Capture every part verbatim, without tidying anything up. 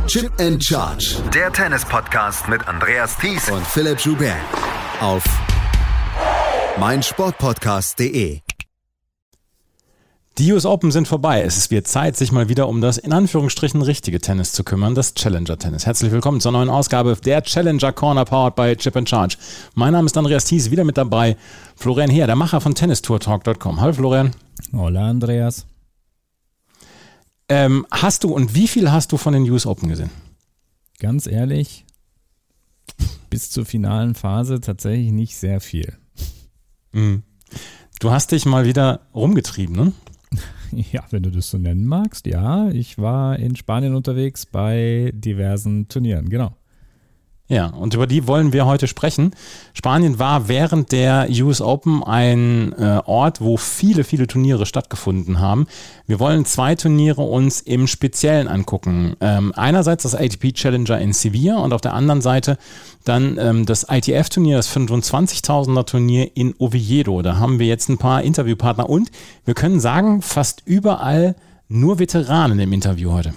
Chip and Charge. Der Tennis-Podcast mit Andreas Thies und Philipp Joubert. Auf meinsportpodcast punkt de. Die U S Open sind vorbei. Es ist wieder Zeit, sich mal wieder um das in Anführungsstrichen richtige Tennis zu kümmern, das Challenger-Tennis. Herzlich willkommen zur neuen Ausgabe der Challenger Corner powered by Chip and Charge. Mein Name ist Andreas Thies, wieder mit dabei Florian Heer, der Macher von tennis tour talk punkt com. Hallo Florian. Hola Andreas. Ähm, hast du und wie viel hast du von den U S Open gesehen? Ganz ehrlich, bis zur finalen Phase tatsächlich nicht sehr viel. Mhm. Du hast dich mal wieder rumgetrieben, ne? Ja, wenn du das so nennen magst, ja. Ich war in Spanien unterwegs bei diversen Turnieren, genau. Ja, und über die wollen wir heute sprechen. Spanien war während der U S Open ein äh, Ort, wo viele, viele Turniere stattgefunden haben. Wir wollen zwei Turniere uns im Speziellen angucken. Ähm, einerseits das A T P Challenger in Sevilla und auf der anderen Seite dann ähm, das I T F-Turnier, das fünfundzwanzigtausender Turnier in Oviedo. Da haben wir jetzt ein paar Interviewpartner und wir können sagen, fast überall nur Veteranen im Interview heute.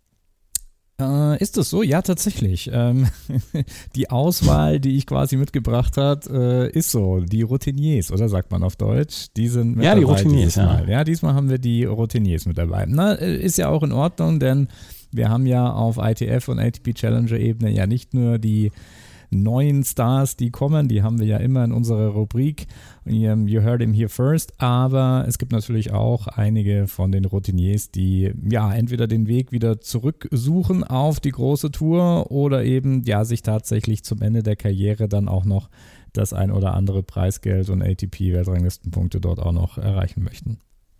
Äh, ist das so? Ja, tatsächlich. Ähm, die Auswahl, die ich quasi mitgebracht habe, äh, ist so. Die Routiniers, oder sagt man auf Deutsch? Die sind mit ja, dabei die Routiniers, ja. ja. Ja, diesmal haben wir die Routiniers mit dabei. Na, ist ja auch in Ordnung, denn wir haben ja auf I T F und A T P Challenger-Ebene ja nicht nur die neuen Stars, die kommen, die haben wir ja immer in unserer Rubrik You Heard Him Here First, aber es gibt natürlich auch einige von den Routiniers, die ja entweder den Weg wieder zurücksuchen auf die große Tour oder eben ja sich tatsächlich zum Ende der Karriere dann auch noch das ein oder andere Preisgeld und A T P-Weltranglistenpunkte dort auch noch erreichen möchten.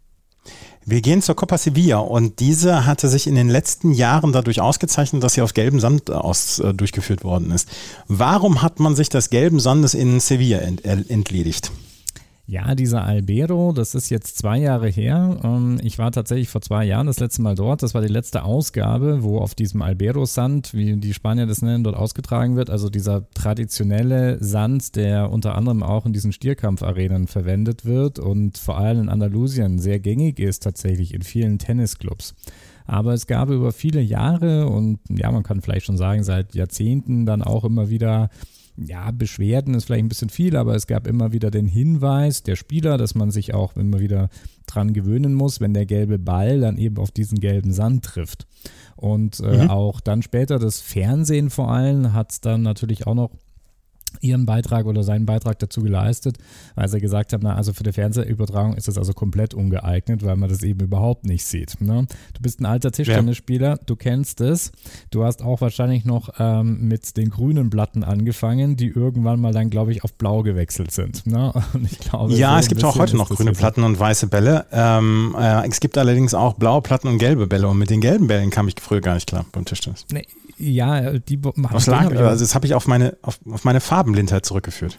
Wir gehen zur Copa Sevilla und diese hatte sich in den letzten Jahren dadurch ausgezeichnet, dass sie aus gelbem Sand aus, äh, durchgeführt worden ist. Warum hat man sich des gelben Sandes in Sevilla ent, äh, entledigt? Ja, dieser Albero, das ist jetzt zwei Jahre her. Ich war tatsächlich vor zwei Jahren das letzte Mal dort. Das war die letzte Ausgabe, wo auf diesem Albero-Sand, wie die Spanier das nennen, dort ausgetragen wird. Also dieser traditionelle Sand, der unter anderem auch in diesen Stierkampfarenen verwendet wird und vor allem in Andalusien sehr gängig ist tatsächlich in vielen Tennisclubs. Aber es gab über viele Jahre und ja, man kann vielleicht schon sagen, seit Jahrzehnten dann auch immer wieder ja, Beschwerden ist vielleicht ein bisschen viel, aber es gab immer wieder den Hinweis der Spieler, dass man sich auch immer wieder dran gewöhnen muss, wenn der gelbe Ball dann eben auf diesen gelben Sand trifft. Und äh, mhm. auch dann später das Fernsehen vor allem hat dann natürlich auch noch ihren Beitrag oder seinen Beitrag dazu geleistet, weil sie gesagt haben, na, also für die Fernsehübertragung ist das also komplett ungeeignet, weil man das eben überhaupt nicht sieht. Ne? Du bist ein alter Tischtennisspieler, ja. Du kennst es. Du hast auch wahrscheinlich noch ähm, mit den grünen Platten angefangen, die irgendwann mal dann, glaube ich, auf blau gewechselt sind. Ne? Und ich glaube, ja, so es gibt auch heute noch grüne Platten und weiße Bälle. Ähm, äh, es gibt allerdings auch blaue Platten und gelbe Bälle und mit den gelben Bällen kam ich früher gar nicht klar beim Tischtennis. Nee. Ja, die Was lag, also das habe ich auf meine, auf, auf meine Farbenblindheit zurückgeführt.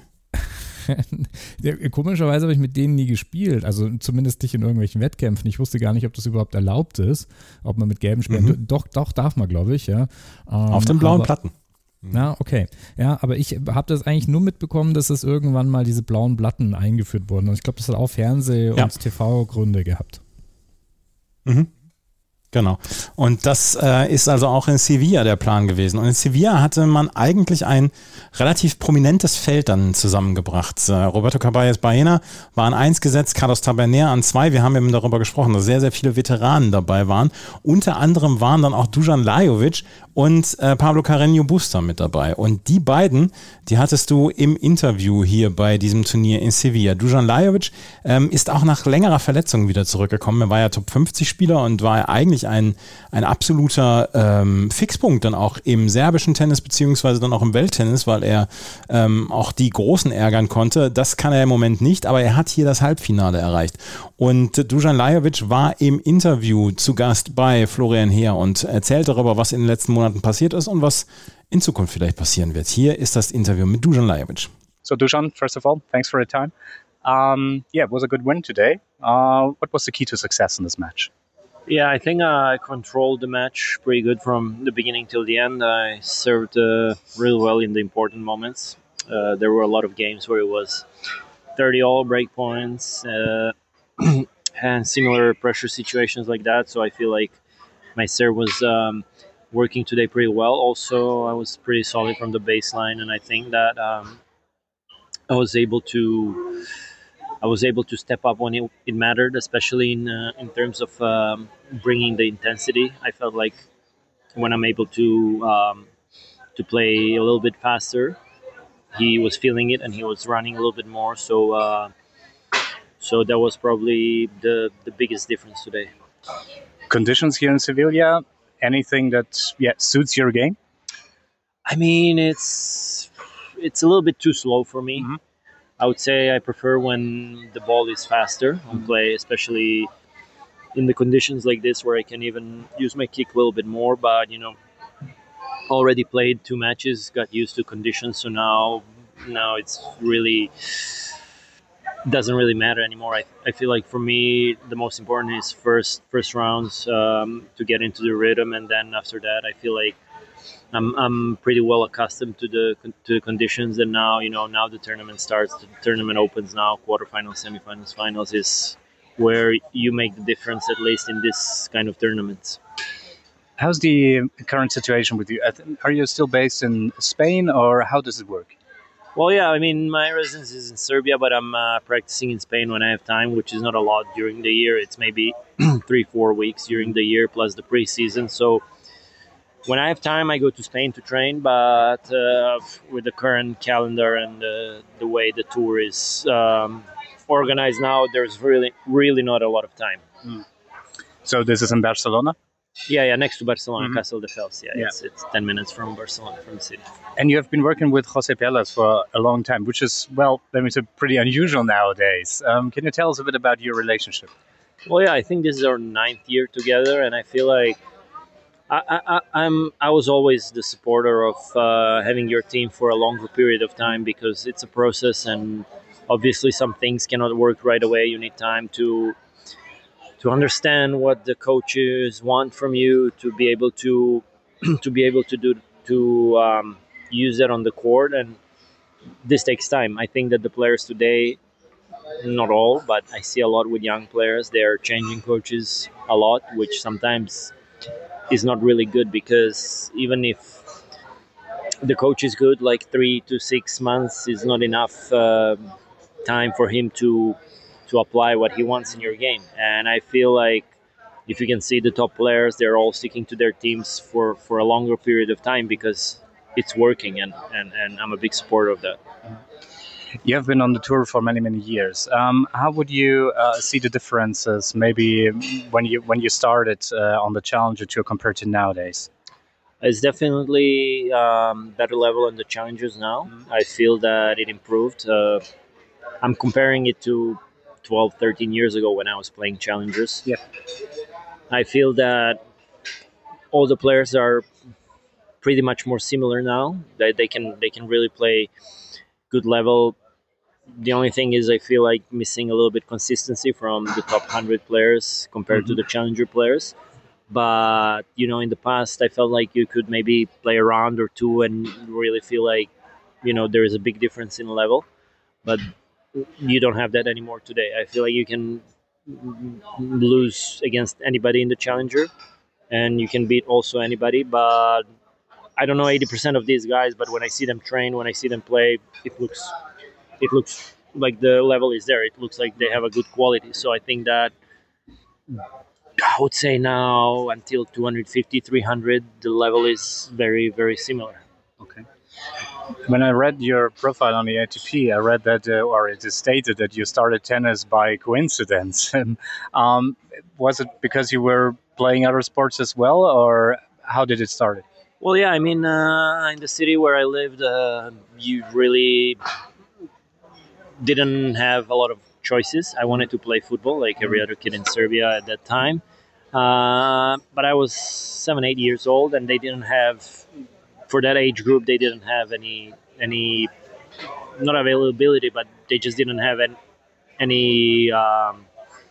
Ja, komischerweise habe ich mit denen nie gespielt, also zumindest nicht in irgendwelchen Wettkämpfen. Ich wusste gar nicht, ob das überhaupt erlaubt ist, ob man mit gelben spielt. Mhm. Doch, doch, darf man, glaube ich, ja. Ähm, auf den blauen aber, Platten. Na, okay. Ja, aber ich habe das eigentlich nur mitbekommen, dass es irgendwann mal diese blauen Platten eingeführt wurden. Und ich glaube, das hat auch Fernseh- ja. und T V-Gründe gehabt. Mhm. Genau. Und das äh, ist also auch in Sevilla der Plan gewesen. Und in Sevilla hatte man eigentlich ein relativ prominentes Feld dann zusammengebracht. Äh, Roberto Caballes Baena war an eins gesetzt, Carlos Taberner an zwei. Wir haben eben darüber gesprochen, dass sehr, sehr viele Veteranen dabei waren. Unter anderem waren dann auch Dusan Lajovic und äh, Pablo Carreño Busta mit dabei. Und die beiden, die hattest du im Interview hier bei diesem Turnier in Sevilla. Dusan Lajovic ähm, ist auch nach längerer Verletzung wieder zurückgekommen. Er war ja Top fünfzig Spieler und war eigentlich ein, ein absoluter ähm, Fixpunkt dann auch im serbischen Tennis beziehungsweise dann auch im Welttennis, weil er ähm, auch die Großen ärgern konnte. Das kann er im Moment nicht, aber er hat hier das Halbfinale erreicht. Und Dusan Lajovic war im Interview zu Gast bei Florian Heer und erzählt darüber, was in den letzten Monaten passiert ist und was in Zukunft vielleicht passieren wird. Hier ist das Interview mit Dusan Lajovic. So Dusan, first of all, thanks for your time. Um, yeah, it was a good win today. Uh, what was the key to success in this match? Yeah, I think uh, I controlled the match pretty good from the beginning till the end. I served uh, really well in the important moments. Uh, there were a lot of games where it was thirty all break points uh, and similar pressure situations like that. So I feel like my serve was um, working today pretty well. Also, I was pretty solid from the baseline, and I think that um, I was able to I was able to step up when it, it mattered, especially in uh, in terms of um, bringing the intensity. I felt like when I'm able to um, to play a little bit faster, he was feeling it and he was running a little bit more. So uh, so that was probably the the biggest difference today. Conditions here in Sevilla, anything that yeah suits your game? I mean, it's it's a little bit too slow for me. Mm-hmm. I would say I prefer when the ball is faster on play, especially in the conditions like this where I can even use my kick a little bit more. But, you know, already played two matches, got used to conditions. So now, now it's really doesn't really matter anymore. I, I feel like for me, the most important is first first rounds um, to get into the rhythm. And then after that, I feel like I'm I'm pretty well accustomed to the to the conditions, and now you know now the tournament starts. The tournament opens now. Quarterfinals, semifinals, finals is where you make the difference, at least in this kind of tournaments. How's the current situation with you? Are you still based in Spain, or how does it work? Well, yeah, I mean my residence is in Serbia, but I'm uh, practicing in Spain when I have time, which is not a lot during the year. It's maybe three four weeks during the year plus the preseason. So when I have time, I go to Spain to train, but uh, with the current calendar and uh, the way the tour is um, organized now, there's really, really not a lot of time. Mm. So this is in Barcelona? Yeah, yeah, next to Barcelona, Mm-hmm. Castelldefels. Yeah, Yeah. It's, it's ten minutes from Barcelona, from the city. And you have been working with Jose Pelas for a long time, which is, well, let me say, pretty unusual nowadays. Um, can you tell us a bit about your relationship? Well, yeah, I think this is our ninth year together, and I feel like I, I, I'm. I was always the supporter of uh, having your team for a longer period of time because it's a process, and obviously some things cannot work right away. You need time to to understand what the coaches want from you, to be able to to be able to do to um, use that on the court, and this takes time. I think that the players today, not all, but I see a lot with young players. They're changing coaches a lot, which sometimes is not really good because even if the coach is good, like three to six months is not enough uh, time for him to to apply what he wants in your game. And I feel like if you can see the top players, they're all sticking to their teams for, for a longer period of time because it's working, and, and, and I'm a big supporter of that. You have been on the tour for many, many years. Um, how would you uh, see the differences maybe when you when you started uh, on the Challenger Tour compared to nowadays? It's definitely um, better level in the Challengers now. Mm-hmm. I feel that it improved. Uh, I'm comparing it to twelve, thirteen years ago when I was playing Challengers. Yeah. I feel that all the players are pretty much more similar now. That they can they can really play good level. The only thing is I feel like missing a little bit consistency from the top one hundred players compared mm-hmm. to the Challenger players. But, you know, in the past, I felt like you could maybe play a round or two and really feel like, you know, there is a big difference in level. But you don't have that anymore today. I feel like you can lose against anybody in the Challenger and you can beat also anybody. But I don't know eighty percent of these guys, but when I see them train, when I see them play, it looks it looks like the level is there. It looks like they have a good quality. So I think that I would say now until two fifty, three hundred, the level is very, very similar. Okay. When I read your profile on the A T P, I read that, uh, or it is stated that you started tennis by coincidence. um, was it because you were playing other sports as well, or how did it start? Well, yeah, I mean, uh, in the city where I lived, uh, you really didn't have a lot of choices. I wanted to play football like every other kid in Serbia at that time. Uh, but I was seven, eight years old, and they didn't have, for that age group, they didn't have any, any not availability, but they just didn't have any, any um,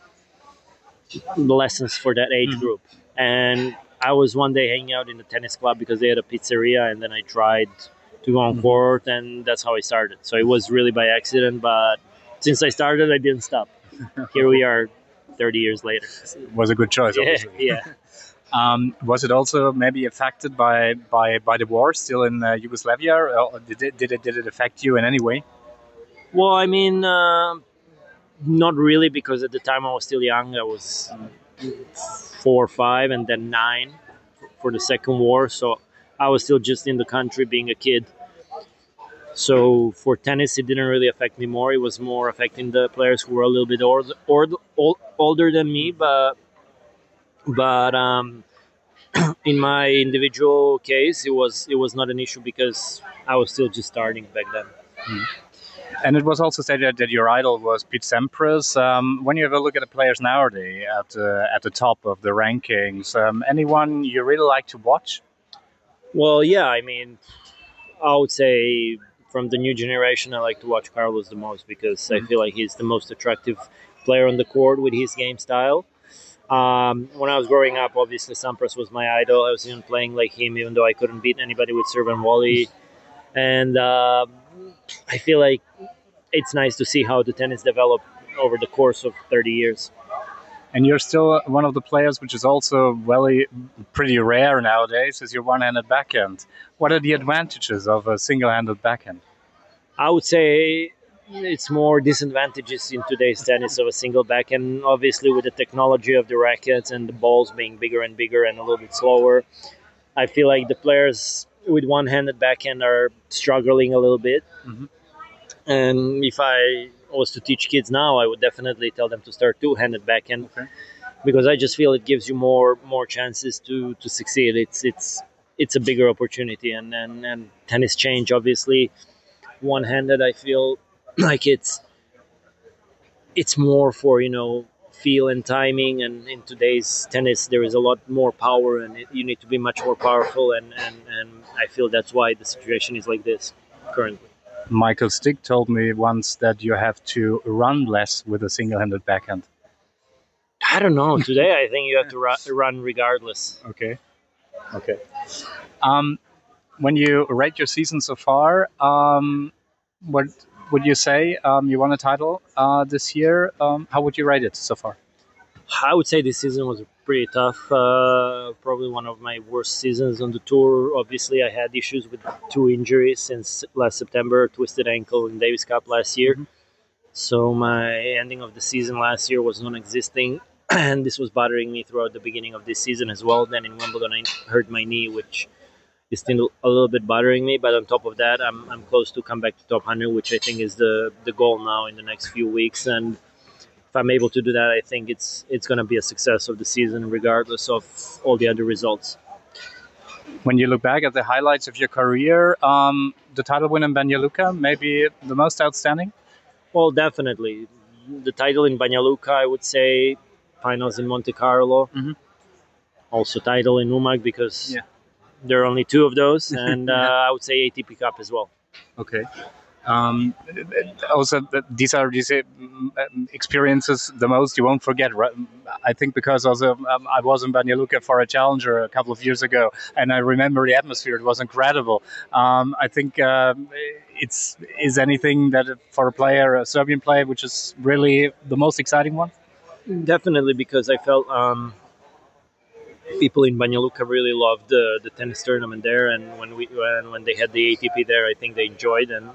lessons for that age mm-hmm. group. And I was one day hanging out in the tennis club because they had a pizzeria, and then I tried to go on mm-hmm. court, and that's how I started. So it was really by accident, but since I started, I didn't stop. Here we are thirty years later. It was a good choice, yeah, obviously. Yeah. Um, was it also maybe affected by, by, by the war still in uh, Yugoslavia, or did it, did it did it affect you in any way? Well, I mean, uh, not really, because at the time I was still young. I was four or five, and then nine for the second war. So I was still just in the country, being a kid. So for tennis, it didn't really affect me more. It was more affecting the players who were a little bit old, old, old, older than me, but. But um, in my individual case, it was it was not an issue because I was still just starting back then. Mm. And it was also stated that your idol was Pete Sampras. Um, when you have a look at the players nowadays at uh, at the top of the rankings, um, anyone you really like to watch? Well, yeah, I mean, I would say from the new generation, I like to watch Carlos the most because mm. I feel like he's the most attractive player on the court with his game style. Um, when I was growing up, obviously Sampras was my idol. I was even playing like him, even though I couldn't beat anybody with serve and volley. And uh, I feel like it's nice to see how the tennis developed over the course of thirty years. And you're still one of the players, which is also very pretty rare nowadays, is your one-handed backhand. What are the advantages of a single-handed backhand? I would say it's more disadvantages in today's tennis of a single backhand. Obviously, with the technology of the rackets and the balls being bigger and bigger and a little bit slower, I feel like the players with one-handed backhand are struggling a little bit. Mm-hmm. And if I was to teach kids now, I would definitely tell them to start two-handed backhand, okay, because I just feel it gives you more more chances to, to succeed. It's it's it's a bigger opportunity, and, and, and tennis change, obviously. One-handed, I feel like it's it's more for, you know, feel and timing, and in today's tennis there is a lot more power, and it, you need to be much more powerful, and, and, and I feel that's why the situation is like this currently. Michael Stick told me once that you have to run less with a single-handed backhand. I don't know. Today I think you have to ru- run regardless. Okay. Okay. Um, when you rate your season so far, um, what would you say? Um, you won a title uh, this year. Um, how would you rate it so far? I would say this season was pretty tough. Uh, probably one of my worst seasons on the tour. Obviously, I had issues with two injuries since last September, twisted ankle in Davis Cup last year. Mm-hmm. So my ending of the season last year was non-existing, and this was bothering me throughout the beginning of this season as well. Then in Wimbledon, I hurt my knee, which is still a little bit bothering me. But on top of that, I'm I'm close to come back to top one hundred, which I think is the, the goal now in the next few weeks. And if I'm able to do that, I think it's it's going to be a success of the season, regardless of all the other results. When you look back at the highlights of your career, um, the title win in Banja Luka, maybe the most outstanding? Well, definitely. The title in Banja Luka, I would say. Finals in Monte Carlo. Mm-hmm. Also title in Umag, because yeah. there are only two of those. And uh, I would say A T P Cup as well. Okay. Um, also, these are these experiences the most you won't forget, right? I think because also um, I was in Banja Luka for a challenger a couple of years ago, and I remember the atmosphere. It was incredible. Um, I think um, it's is anything that for a player, a Serbian player, which is really the most exciting one. Definitely, because I felt um, people in Banja Luka really loved the, the tennis tournament there, and when we when, when they had the A T P there, I think they enjoyed, and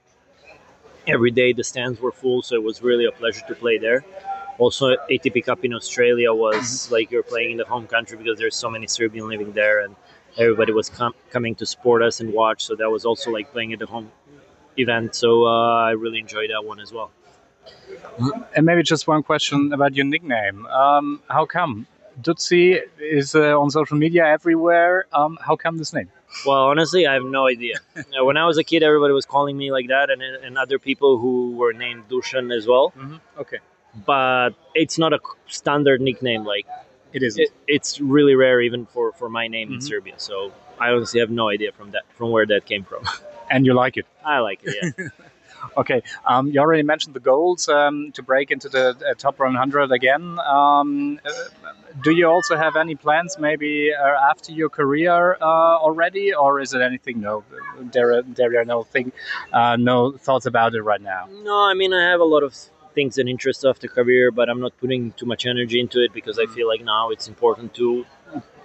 every day the stands were full, so it was really a pleasure to play there. Also, A T P Cup in Australia was mm-hmm. like you're playing in the home country, because there's so many Serbian living there, and everybody was com- coming to support us and watch, so that was also like playing at the home event, so uh, I really enjoyed that one as well. And maybe just one question about your nickname. Um, how come? Dutsi is uh, on social media everywhere. Um, how come this name? Well, honestly, I have no idea. When I was a kid, everybody was calling me like that, and and other people who were named Dusan as well. Mm-hmm. Okay. But it's not a standard nickname. Like it isn't. It, it's really rare, even for, for my name mm-hmm. in Serbia. So I honestly have no idea from that from where that came from. And you like it? I like it, yeah. Okay, um, you already mentioned the goals um, to break into the uh, top one hundred again. Um, uh, do you also have any plans maybe uh, after your career uh, already, or is it anything? No, there are, there are no thing, uh, no thoughts about it right now. No, I mean, I have a lot of things and interests after career, but I'm not putting too much energy into it, because I feel like now it's important to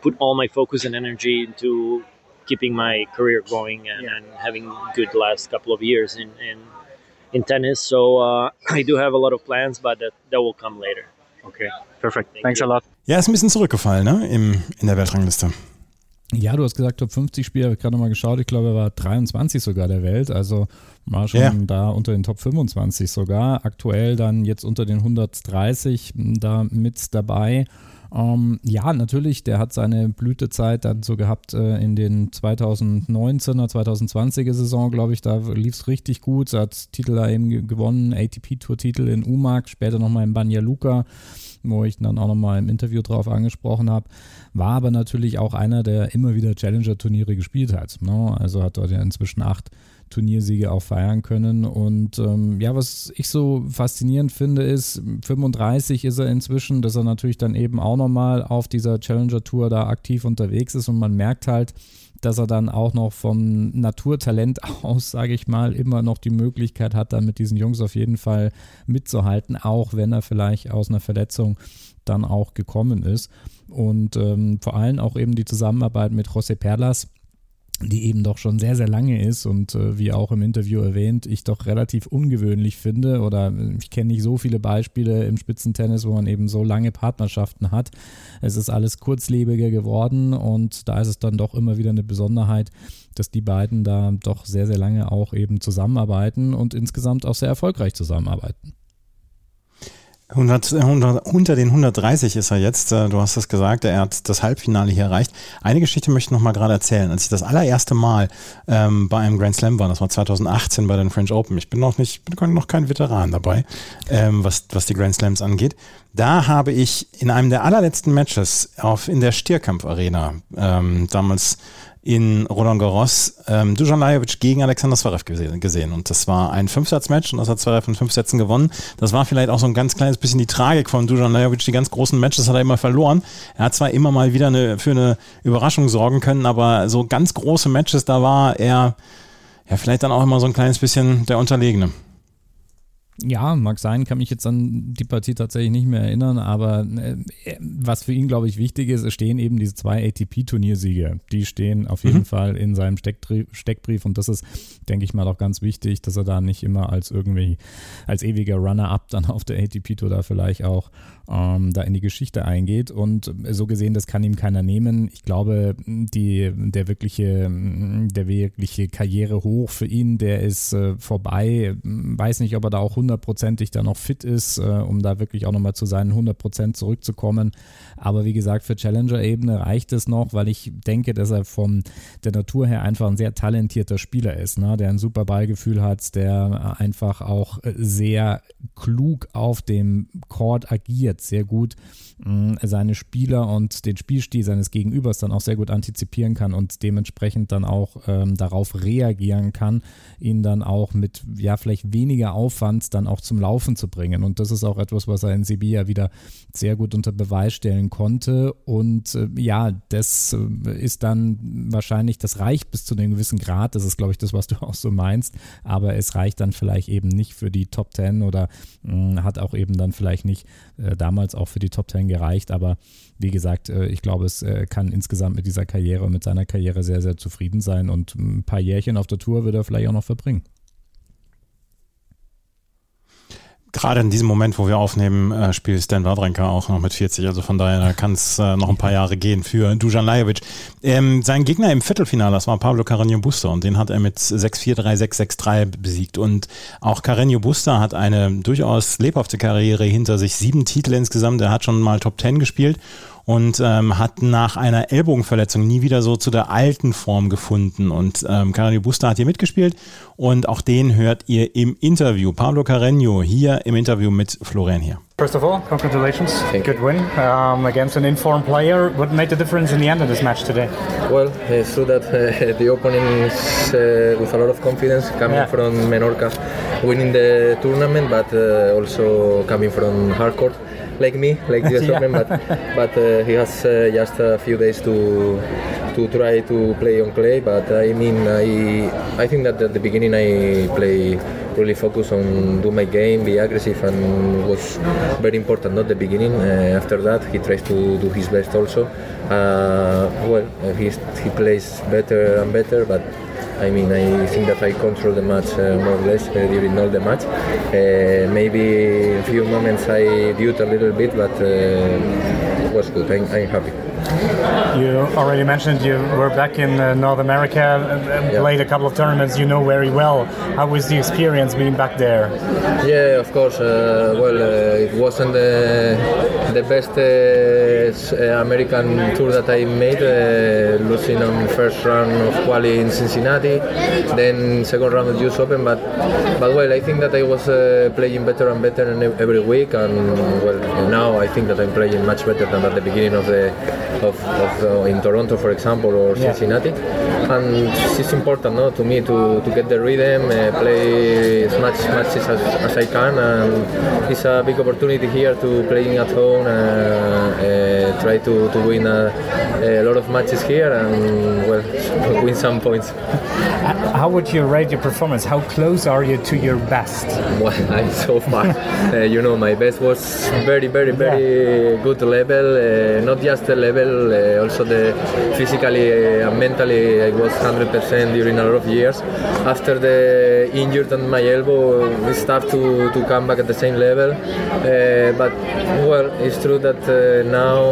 put all my focus and energy into keeping my career going and, yeah. and having good last couple of years in in, in tennis. So uh, I do have a lot of plans, but that, that will come later. Okay, perfect. Thank Thanks you. a lot. Ja, ist ein bisschen zurückgefallen, ne? Im, in der Weltrangliste. Ja, du hast gesagt, Top fünfzig Spieler, ich habe gerade nochmal geschaut, ich glaube, er war dreiundzwanzig sogar der Welt, also war schon yeah. da unter den Top fünfundzwanzig sogar, aktuell dann jetzt unter den hundertdreißig da mit dabei. Ähm, ja, natürlich, der hat seine Blütezeit dann so gehabt äh, in den zweitausendneunzehner, zweitausendzwanziger Saison, glaube ich, da lief es richtig gut, er hat Titel da eben gewonnen, A T P-Tour-Titel in Umag, später nochmal in Banja Luka, wo ich dann auch nochmal im Interview drauf angesprochen habe, war aber natürlich auch einer, der immer wieder Challenger-Turniere gespielt hat. Ne? Also hat dort ja inzwischen acht Turniersiege auch feiern können und ähm, ja, was ich so faszinierend finde ist, fünfunddreißig ist er inzwischen, dass er natürlich dann eben auch nochmal auf dieser Challenger-Tour da aktiv unterwegs ist und man merkt halt, dass er dann auch noch vom Naturtalent aus, sage ich mal, immer noch die Möglichkeit hat, dann mit diesen Jungs auf jeden Fall mitzuhalten, auch wenn er vielleicht aus einer Verletzung dann auch gekommen ist. Und ähm, vor allem auch eben die Zusammenarbeit mit José Perlas, die eben doch schon sehr, sehr lange ist und äh, wie auch im Interview erwähnt, ich doch relativ ungewöhnlich finde oder ich kenne nicht so viele Beispiele im Spitzentennis, wo man eben so lange Partnerschaften hat. Es ist alles kurzlebiger geworden und da ist es dann doch immer wieder eine Besonderheit, dass die beiden da doch sehr, sehr lange auch eben zusammenarbeiten und insgesamt auch sehr erfolgreich zusammenarbeiten. hundert, hundert, unter den hundertdreißig ist er jetzt, du hast es gesagt, er hat das Halbfinale hier erreicht. Eine Geschichte möchte ich noch mal gerade erzählen. Als ich das allererste Mal ähm, bei einem Grand Slam war, das war zweitausendachtzehn bei den French Open, ich bin noch nicht, bin noch kein Veteran dabei, ähm, was, was die Grand Slams angeht. Da habe ich in einem der allerletzten Matches auf, in der Stierkampf Arena ähm, damals in Roland Garros ähm, Dusan Lajovic gegen Alexander Zverev gesehen. Und das war ein Fünfsatz-Match und das hat Zverev in fünf Sätzen gewonnen. Das war vielleicht auch so ein ganz kleines bisschen die Tragik von Dusan Lajovic. Die ganz großen Matches hat er immer verloren. Er hat zwar immer mal wieder eine, für eine Überraschung sorgen können, aber so ganz große Matches, da war er ja vielleicht dann auch immer so ein kleines bisschen der Unterlegene. Ja, mag sein, kann mich jetzt an die Partie tatsächlich nicht mehr erinnern, aber äh, was für ihn, glaube ich, wichtig ist, es stehen eben diese zwei A T P-Turniersiege, die stehen auf jeden mhm. Fall in seinem Steckbrief, Steckbrief und das ist, denke ich mal, auch ganz wichtig, dass er da nicht immer als irgendwie, als ewiger Runner-up dann auf der A T P-Tour da vielleicht auch ähm, da in die Geschichte eingeht und so gesehen, das kann ihm keiner nehmen. Ich glaube, die, der wirkliche, der wirkliche Karrierehoch für ihn, der ist äh, vorbei, weiß nicht, ob er da auch hundertprozentig da noch fit ist, äh, um da wirklich auch nochmal zu seinen hundert Prozent zurückzukommen. Aber wie gesagt, für Challenger-Ebene reicht es noch, weil ich denke, dass er von der Natur her einfach ein sehr talentierter Spieler ist, ne? Der ein super Ballgefühl hat, der einfach auch sehr klug auf dem Court agiert, sehr gut mh, seine Spieler und den Spielstil seines Gegenübers dann auch sehr gut antizipieren kann und dementsprechend dann auch ähm, darauf reagieren kann, ihn dann auch mit ja vielleicht weniger Aufwand dann auch zum Laufen zu bringen. Und das ist auch etwas, was er in Sevilla wieder sehr gut unter Beweis stellen konnte. Und äh, ja, das äh, ist dann wahrscheinlich, das reicht bis zu einem gewissen Grad. Das ist, glaube ich, das, was du auch so meinst. Aber es reicht dann vielleicht eben nicht für die Top Ten oder mh, hat auch eben dann vielleicht nicht äh, damals auch für die Top Ten gereicht. Aber wie gesagt, äh, ich glaube, es äh, kann insgesamt mit dieser Karriere und mit seiner Karriere sehr, sehr zufrieden sein. Und ein paar Jährchen auf der Tour wird er vielleicht auch noch verbringen. Gerade in diesem Moment, wo wir aufnehmen, äh, spielt Stan Wawrinka auch noch mit vierzig, also von daher kann es äh, noch ein paar Jahre gehen für Dusan Lajovic. Ähm, sein Gegner im Viertelfinale, das war Pablo Carreño Busta und den hat er mit sechs vier, drei sechs, sechs drei besiegt und auch Carreño Busta hat eine durchaus lebhafte Karriere hinter sich, sieben Titel insgesamt, er hat schon mal Top Ten gespielt und ähm, hat nach einer Ellbogenverletzung nie wieder so zu der alten Form gefunden. Und ähm, Carreño Busta hat hier mitgespielt und auch den hört ihr im Interview. Pablo Carreño hier im Interview mit Florian hier. First of all, congratulations. Good win um, against an informed player. What made the difference in the end of this match today? Well, it's true that uh, the opponent is uh, with a lot of confidence coming yeah. from Menorca, winning the tournament, but uh, also coming from hardcore. Like me, like the U S yeah. Open, but, but uh, he has uh, just a few days to to try to play on clay. But I mean, I I think that at the beginning I play really focus on do my game, be aggressive, and was very important. Not the beginning. Uh, after that, he tries to do his best also. Uh, well, he he plays better and better, but I mean, I think that I control the match uh, more or less uh, during all the match. Uh, maybe in a few moments I did a little bit, but uh, it was good. I'm, I'm happy. You already mentioned you were back in uh, North America, uh, yeah. played a couple of tournaments you know very well. How was the experience being back there? Yeah, of course. Uh, well, uh, it wasn't the, the best uh, American tour that I made, uh, losing on first round of quali in Cincinnati, then second round of U S Open, but but well, I think that I was uh, playing better and better every week, and well, now I think that I'm playing much better than at the beginning of the of, of uh, in Toronto, for example, or yeah. Cincinnati. And it's important, no, to me to, to get the rhythm, uh, play as much matches as, as I can, and it's a big opportunity here to playing at home, uh, uh, try to, to win a, a lot of matches here and well, win some points. How would you rate your performance? How close are you to your best? Well, I'm so far. uh, you know, my best was very, very, very yeah. good level. Uh, not just the level, uh, also the physically and mentally. I was one hundred percent during a lot of years. After the injury on my elbow, we start to, to come back at the same level. Uh, but well, it's true that uh,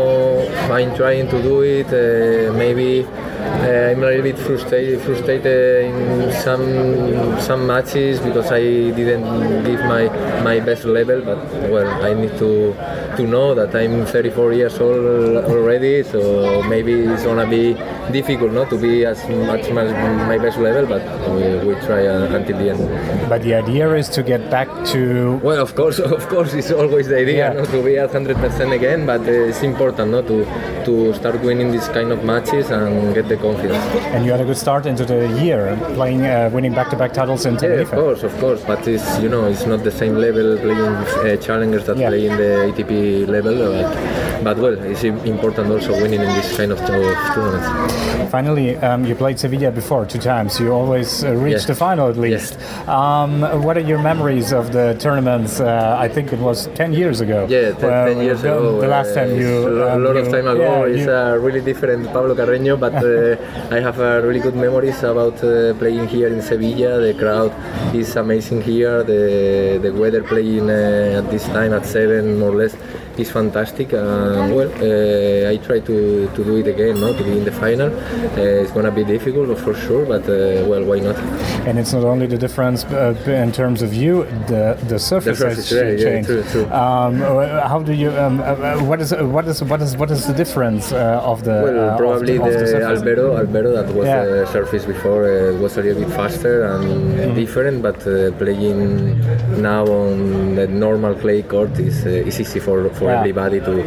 now I'm trying to do it. Uh, maybe. Uh, I'm a little bit frustrated, frustrated in some some matches because I didn't give my, my best level. But well, I need to to know that I'm thirty-four years old already, so maybe it's gonna be difficult not to be as much as my best level. But we, we try uh, until the end. But the idea is to get back to. Well, of course, of course, it's always the idea yeah. not to be at one hundred percent again. But uh, it's important not to to start winning these kind of matches and get the confidence. And you had a good start into the year, playing, uh, winning back-to-back titles in Tenerife. Yeah, of course, of course. But it's you know it's not the same level playing uh, challengers that yeah. play in the A T P level. But, but well, it's important also winning in this kind of, of tournaments. Finally, um, you played Sevilla before two times. You always uh, reached yes. the final at least. Yes. Um, what are your memories of the tournaments? Uh, I think it was ten years ago. Yeah, ten, uh, ten years the, ago. The last time you. A um, lot you, of time ago. Yeah, it's you, a really different Pablo Carreño, but uh, I have uh, really good memories about uh, playing here in Sevilla. The crowd is amazing here. The the weather playing uh, at this time at seven more or less is fantastic. And well, uh, I try to, to do it again, no? To be in the final. Uh, it's gonna be difficult for sure, but uh, well, why not? And it's not only the difference uh, in terms of you, the the surface, the surface has right, changed. Yeah, true, true. Um, how do you? Um, uh, what is what is what is what is the difference uh, of the? Well, uh, probably of the, the, of the Albero, Albero that was yeah. the surface before uh, was a little bit faster and mm. different, but uh, playing now on the normal clay court is uh, is easy for, for yeah. everybody to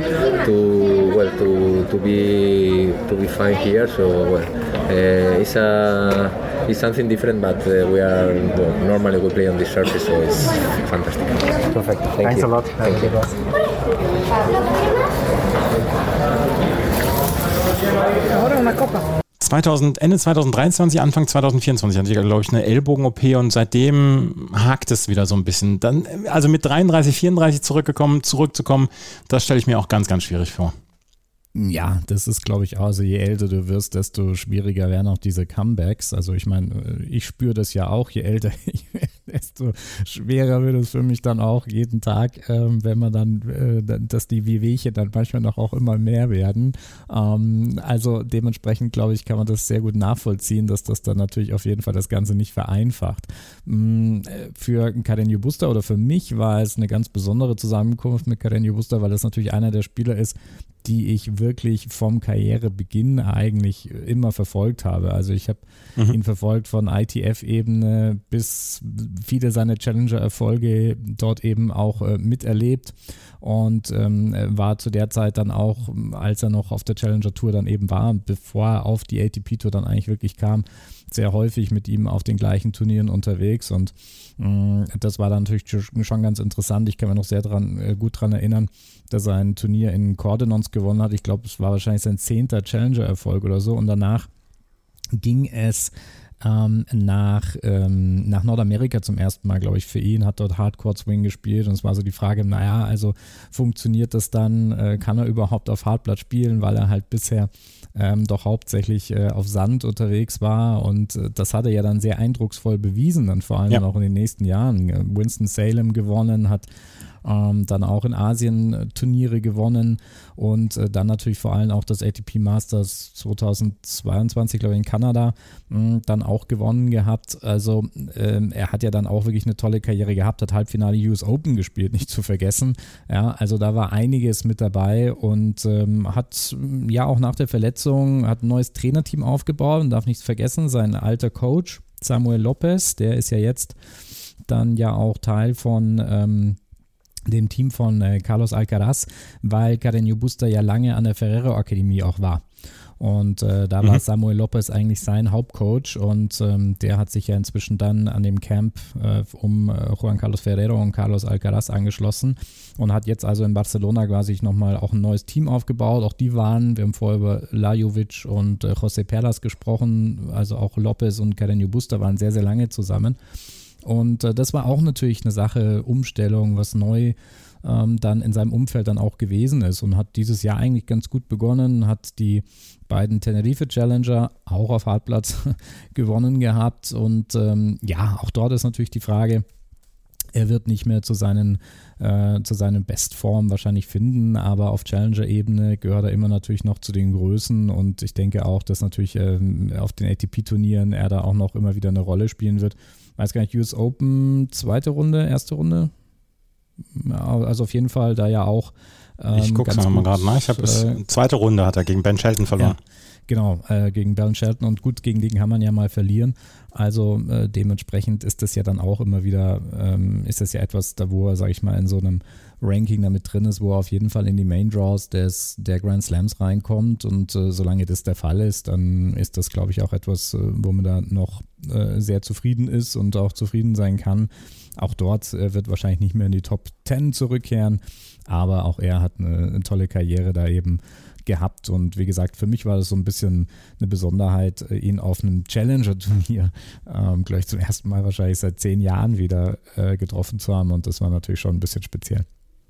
to well to to be to be fine here. So well, uh, it's a it's something different, but uh, we are well, normally we play on this surface, so it's fantastic. Perfect. Thank Thanks you. a lot. Thank you. Ahora una copa. zweitausend, Ende zweitausenddreiundzwanzig, Anfang zweitausendvierundzwanzig hatte ich, glaube ich, eine Ellbogen-O P und seitdem hakt es wieder so ein bisschen. Dann, also mit dreiunddreißig, vierunddreißig zurückgekommen, zurückzukommen, das stelle ich mir auch ganz, ganz schwierig vor. Ja, das ist, glaube ich, auch, also je älter du wirst, desto schwieriger werden auch diese Comebacks. Also ich meine, ich spüre das ja auch, je älter ich werde, desto schwerer wird es für mich dann auch jeden Tag, ähm, wenn man dann, äh, dass die Wehwehchen dann manchmal noch auch immer mehr werden. Ähm, also dementsprechend, glaube ich, kann man das sehr gut nachvollziehen, dass das dann natürlich auf jeden Fall das Ganze nicht vereinfacht. Ähm, für Carreño Busta oder für mich war es eine ganz besondere Zusammenkunft mit Carreño Busta, weil das natürlich einer der Spieler ist, die ich wirklich vom Karrierebeginn eigentlich immer verfolgt habe. Also ich habe mhm. ihn verfolgt von I T F-Ebene bis viele seiner Challenger-Erfolge dort eben auch äh, miterlebt und ähm, war zu der Zeit dann auch, als er noch auf der Challenger-Tour dann eben war, bevor er auf die A T P-Tour dann eigentlich wirklich kam, sehr häufig mit ihm auf den gleichen Turnieren unterwegs und mh, das war dann natürlich schon ganz interessant. Ich kann mich noch sehr dran, äh, gut daran erinnern, dass er ein Turnier in Cordenons gewonnen hat. Ich glaube, es war wahrscheinlich sein zehnter Challenger-Erfolg oder so und danach ging es ähm, nach, ähm, nach Nordamerika zum ersten Mal, glaube ich, für ihn, hat dort Hardcore Swing gespielt und es war so die Frage, naja, also funktioniert das dann, äh, kann er überhaupt auf Hartplatz spielen, weil er halt bisher ähm, doch hauptsächlich äh, auf Sand unterwegs war und äh, das hat er ja dann sehr eindrucksvoll bewiesen, dann vor allem ja. auch in den nächsten Jahren. Winston-Salem gewonnen, hat Ähm, dann auch in Asien äh, Turniere gewonnen und äh, dann natürlich vor allem auch das A T P Masters zweitausendzweiundzwanzig, glaube ich, in Kanada mh, dann auch gewonnen gehabt. Also ähm, er hat ja dann auch wirklich eine tolle Karriere gehabt, hat Halbfinale U S Open gespielt, nicht zu vergessen. Ja, also da war einiges mit dabei und ähm, hat ja auch nach der Verletzung hat ein neues Trainerteam aufgebaut und darf nichts vergessen, sein alter Coach Samuel Lopez, der ist ja jetzt dann ja auch Teil von ähm, dem Team von äh, Carlos Alcaraz, weil Carreño Busta ja lange an der Ferrero-Akademie auch war. Und äh, da mhm. war Samuel Lopez eigentlich sein Hauptcoach und ähm, der hat sich ja inzwischen dann an dem Camp äh, um äh, Juan Carlos Ferrero und Carlos Alcaraz angeschlossen und hat jetzt also in Barcelona quasi nochmal auch ein neues Team aufgebaut. Auch die waren, wir haben vorher über Lajovic und äh, José Perlas gesprochen, also auch Lopez und Carreño Busta waren sehr, sehr lange zusammen. Und äh, das war auch natürlich eine Sache, Umstellung, was neu ähm, dann in seinem Umfeld dann auch gewesen ist und hat dieses Jahr eigentlich ganz gut begonnen, hat die beiden Tenerife Challenger auch auf Hartplatz gewonnen gehabt und ähm, ja, auch dort ist natürlich die Frage, er wird nicht mehr zu seinen äh, zu seinen Bestformen wahrscheinlich finden, aber auf Challenger-Ebene gehört er immer natürlich noch zu den Größen und ich denke auch, dass natürlich ähm, auf den A T P-Turnieren er da auch noch immer wieder eine Rolle spielen wird. Weiß gar nicht, U S Open, zweite Runde, erste Runde? Also auf jeden Fall da ja auch ähm, ich gucke es mal gerade nach. Ich habe äh, zweite Runde hat er gegen Ben Shelton verloren. Ja, genau, äh, gegen Ben Shelton und gut, gegen den kann man ja mal verlieren. Also äh, dementsprechend ist das ja dann auch immer wieder, ähm, ist das ja etwas, da wo er, sage ich mal, in so einem Ranking damit drin ist, wo er auf jeden Fall in die Main Draws des, der Grand Slams reinkommt und äh, solange das der Fall ist, dann ist das, glaube ich, auch etwas, äh, wo man da noch äh, sehr zufrieden ist und auch zufrieden sein kann. Auch dort äh, wird wahrscheinlich nicht mehr in die Top zehn zurückkehren, aber auch er hat eine, eine tolle Karriere da eben gehabt und wie gesagt, für mich war das so ein bisschen eine Besonderheit, ihn auf einem Challenger-Turnier ähm, gleich zum ersten Mal wahrscheinlich seit zehn Jahren wieder äh, getroffen zu haben und das war natürlich schon ein bisschen speziell.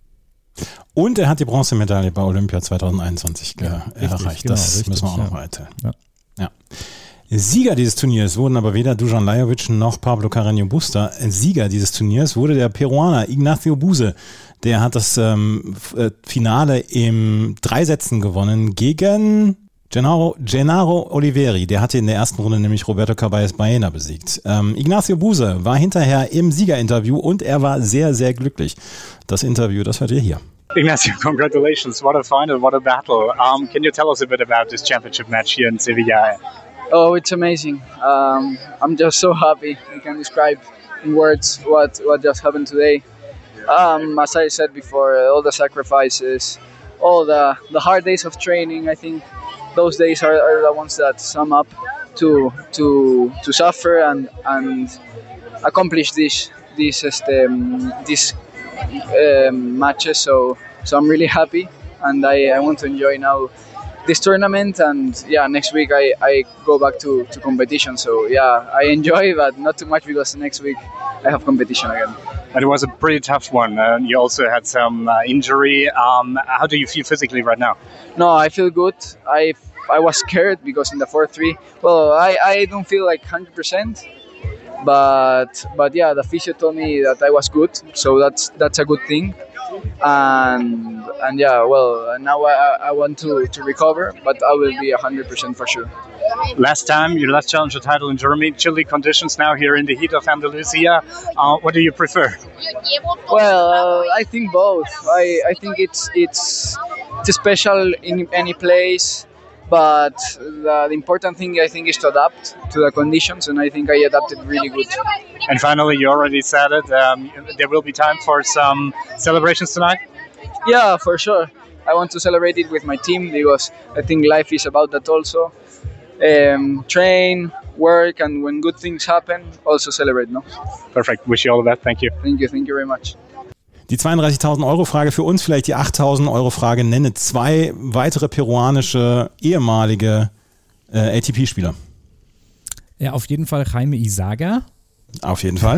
Und er hat die Bronzemedaille bei Olympia zweitausendeinundzwanzig ge- ja, richtig, erreicht. Genau, das richtig, müssen wir auch ja. noch weiter. Ja. Ja. Sieger dieses Turniers wurden aber weder Dusan Lajovic noch Pablo Carreño Busta. Sieger dieses Turniers wurde der Peruaner Ignacio Buse. Der hat das ähm, Finale in drei Sätzen gewonnen gegen Gennaro, Gennaro Oliveri. Der hatte in der ersten Runde nämlich Roberto Carballes Baena besiegt. Ähm, Ignacio Buse war hinterher im Siegerinterview und er war sehr, sehr glücklich. Das Interview, das hört ihr hier. Ignacio, congratulations. What a final, what a battle. Um, can you tell us a bit about this championship match here in Sevilla? Oh, it's amazing. Um, I'm just so happy. I can describe in words what, what just happened today. Um, as I said before, all the sacrifices, all the, the hard days of training, I think those days are, are the ones that sum up to to to suffer and and accomplish this this um, this um, matches. So so I'm really happy and I, I want to enjoy now this tournament and yeah, next week I, I go back to, to competition. So yeah, I enjoy, but not too much because next week I have competition again. And it was a pretty tough one. Uh, you also had some uh, injury. Um, how do you feel physically right now? No, I feel good. I I was scared because in the four three, well, I, I don't feel like one hundred percent. But but yeah, the physio told me that I was good, so that's that's a good thing. And and yeah, well, now I, I want to, to recover, but I will be one hundred percent for sure. Last time, your last challenger title in Germany, chilly conditions now here in the heat of Andalusia. Uh, what do you prefer? Well, uh, I think both. I, I think it's it's it's special in any place, but the, the important thing I think is to adapt to the conditions, and I think I adapted really good. And finally, you already said it, um, there will be time for some celebrations tonight? Yeah, for sure. I want to celebrate it with my team because I think life is about that also. Um, train, work, and when good things happen, also celebrate, no? Perfect. Wish you all the best. Thank you. Thank you. Thank you very much. Die zweiunddreißigtausend Euro Frage für uns, vielleicht die achttausend Euro Frage. Nenne zwei weitere peruanische ehemalige äh, A T P-Spieler. Ja, auf jeden Fall Jaime Izaga. Auf jeden Fall.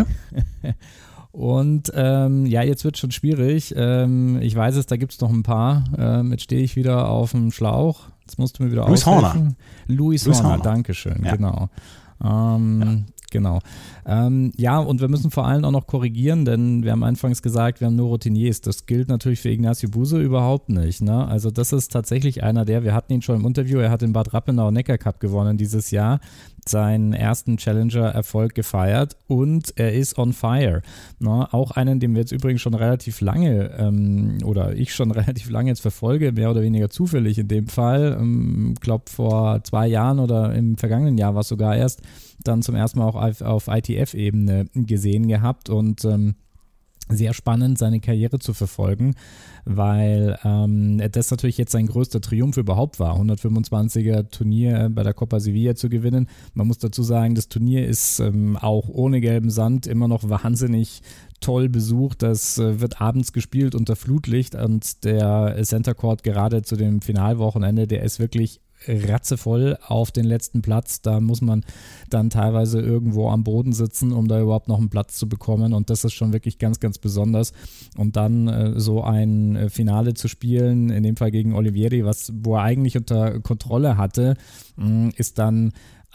Und ähm, ja, jetzt wird es schon schwierig. Ähm, ich weiß es, da gibt es noch ein paar. Ähm, jetzt stehe ich wieder auf dem Schlauch. Jetzt musst du mir wieder Louis aushelfen. Horner. Louis, Louis Horner, Horner, Dankeschön, ja. genau. Ähm, ja. Genau. Ähm, ja, und wir müssen vor allem auch noch korrigieren, denn wir haben anfangs gesagt, wir haben nur Routiniers. Das gilt natürlich für Ignacio Buse überhaupt nicht. Ne? Also das ist tatsächlich einer der, wir hatten ihn schon im Interview, er hat den Bad Rappenau Neckar Cup gewonnen dieses Jahr, seinen ersten Challenger-Erfolg gefeiert und er ist on fire. Ne? Auch einen, den wir jetzt übrigens schon relativ lange ähm, oder ich schon relativ lange jetzt verfolge, mehr oder weniger zufällig in dem Fall. Ich ähm, glaube vor zwei Jahren oder im vergangenen Jahr war es sogar erst, dann zum ersten Mal auch auf, auf I T F-Ebene gesehen gehabt und ähm, sehr spannend, seine Karriere zu verfolgen, weil ähm, das natürlich jetzt sein größter Triumph überhaupt war, hundertfünfundzwanziger Turnier bei der Copa Sevilla zu gewinnen. Man muss dazu sagen, das Turnier ist ähm, auch ohne gelben Sand immer noch wahnsinnig toll besucht. Das äh, wird abends gespielt unter Flutlicht und der Center Court gerade zu dem Finalwochenende, der ist wirklich ratzevoll auf den letzten Platz. Da muss man dann teilweise irgendwo am Boden sitzen, um da überhaupt noch einen Platz zu bekommen und das ist schon wirklich ganz, ganz besonders. Und dann äh, so ein äh, Finale zu spielen, in dem Fall gegen Olivieri, was, wo er eigentlich unter Kontrolle hatte, mh, ist dann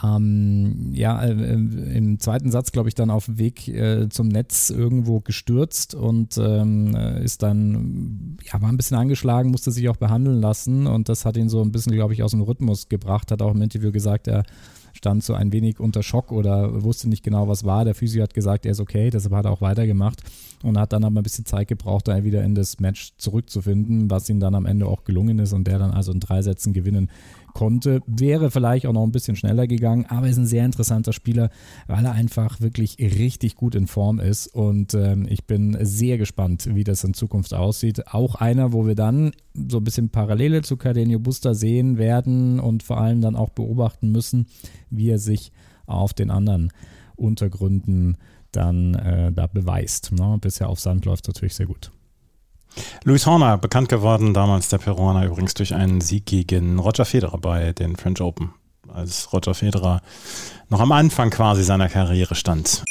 Ähm, ja, äh, im zweiten Satz, glaube ich, dann auf dem Weg äh, zum Netz irgendwo gestürzt und ähm, ist dann, ja, war ein bisschen angeschlagen, musste sich auch behandeln lassen und das hat ihn so ein bisschen, glaube ich, aus dem Rhythmus gebracht, hat auch im Interview gesagt, er stand so ein wenig unter Schock oder wusste nicht genau, was war. Der Physio hat gesagt, er ist okay, deshalb hat er auch weitergemacht und hat dann aber ein bisschen Zeit gebraucht, da wieder in das Match zurückzufinden, was ihm dann am Ende auch gelungen ist und der dann also in drei Sätzen gewinnen konnte. Wäre vielleicht auch noch ein bisschen schneller gegangen, aber ist ein sehr interessanter Spieler, weil er einfach wirklich richtig gut in Form ist und ähm, ich bin sehr gespannt, wie das in Zukunft aussieht. Auch einer, wo wir dann so ein bisschen Parallele zu Cardenio Busta sehen werden und vor allem dann auch beobachten müssen, wie er sich auf den anderen Untergründen dann äh, da beweist. Ne? Bisher auf Sand läuft es natürlich sehr gut. Louis Horner, bekannt geworden damals der Peruaner übrigens durch einen Sieg gegen Roger Federer bei den French Open, als Roger Federer noch am Anfang quasi seiner Karriere stand.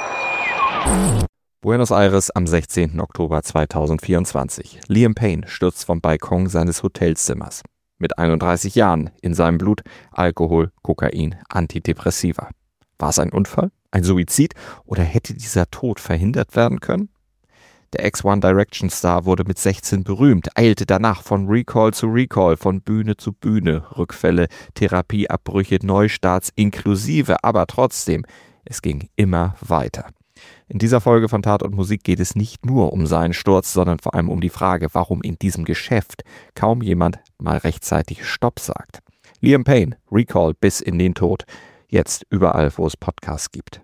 Buenos Aires am sechzehnten Oktober zweitausendvierundzwanzig. Liam Payne stürzt vom Balkon seines Hotelzimmers. Mit einunddreißig Jahren, in seinem Blut Alkohol, Kokain, Antidepressiva. War es ein Unfall, ein Suizid oder hätte dieser Tod verhindert werden können? Der Ex-One Direction Star wurde mit sechzehn berühmt, eilte danach von Recall zu Recall, von Bühne zu Bühne, Rückfälle, Therapieabbrüche, Neustarts inklusive, aber trotzdem, es ging immer weiter. In dieser Folge von Tat und Musik geht es nicht nur um seinen Sturz, sondern vor allem um die Frage, warum in diesem Geschäft kaum jemand mal rechtzeitig Stopp sagt. Liam Payne, Recall bis in den Tod, jetzt überall, wo es Podcasts gibt.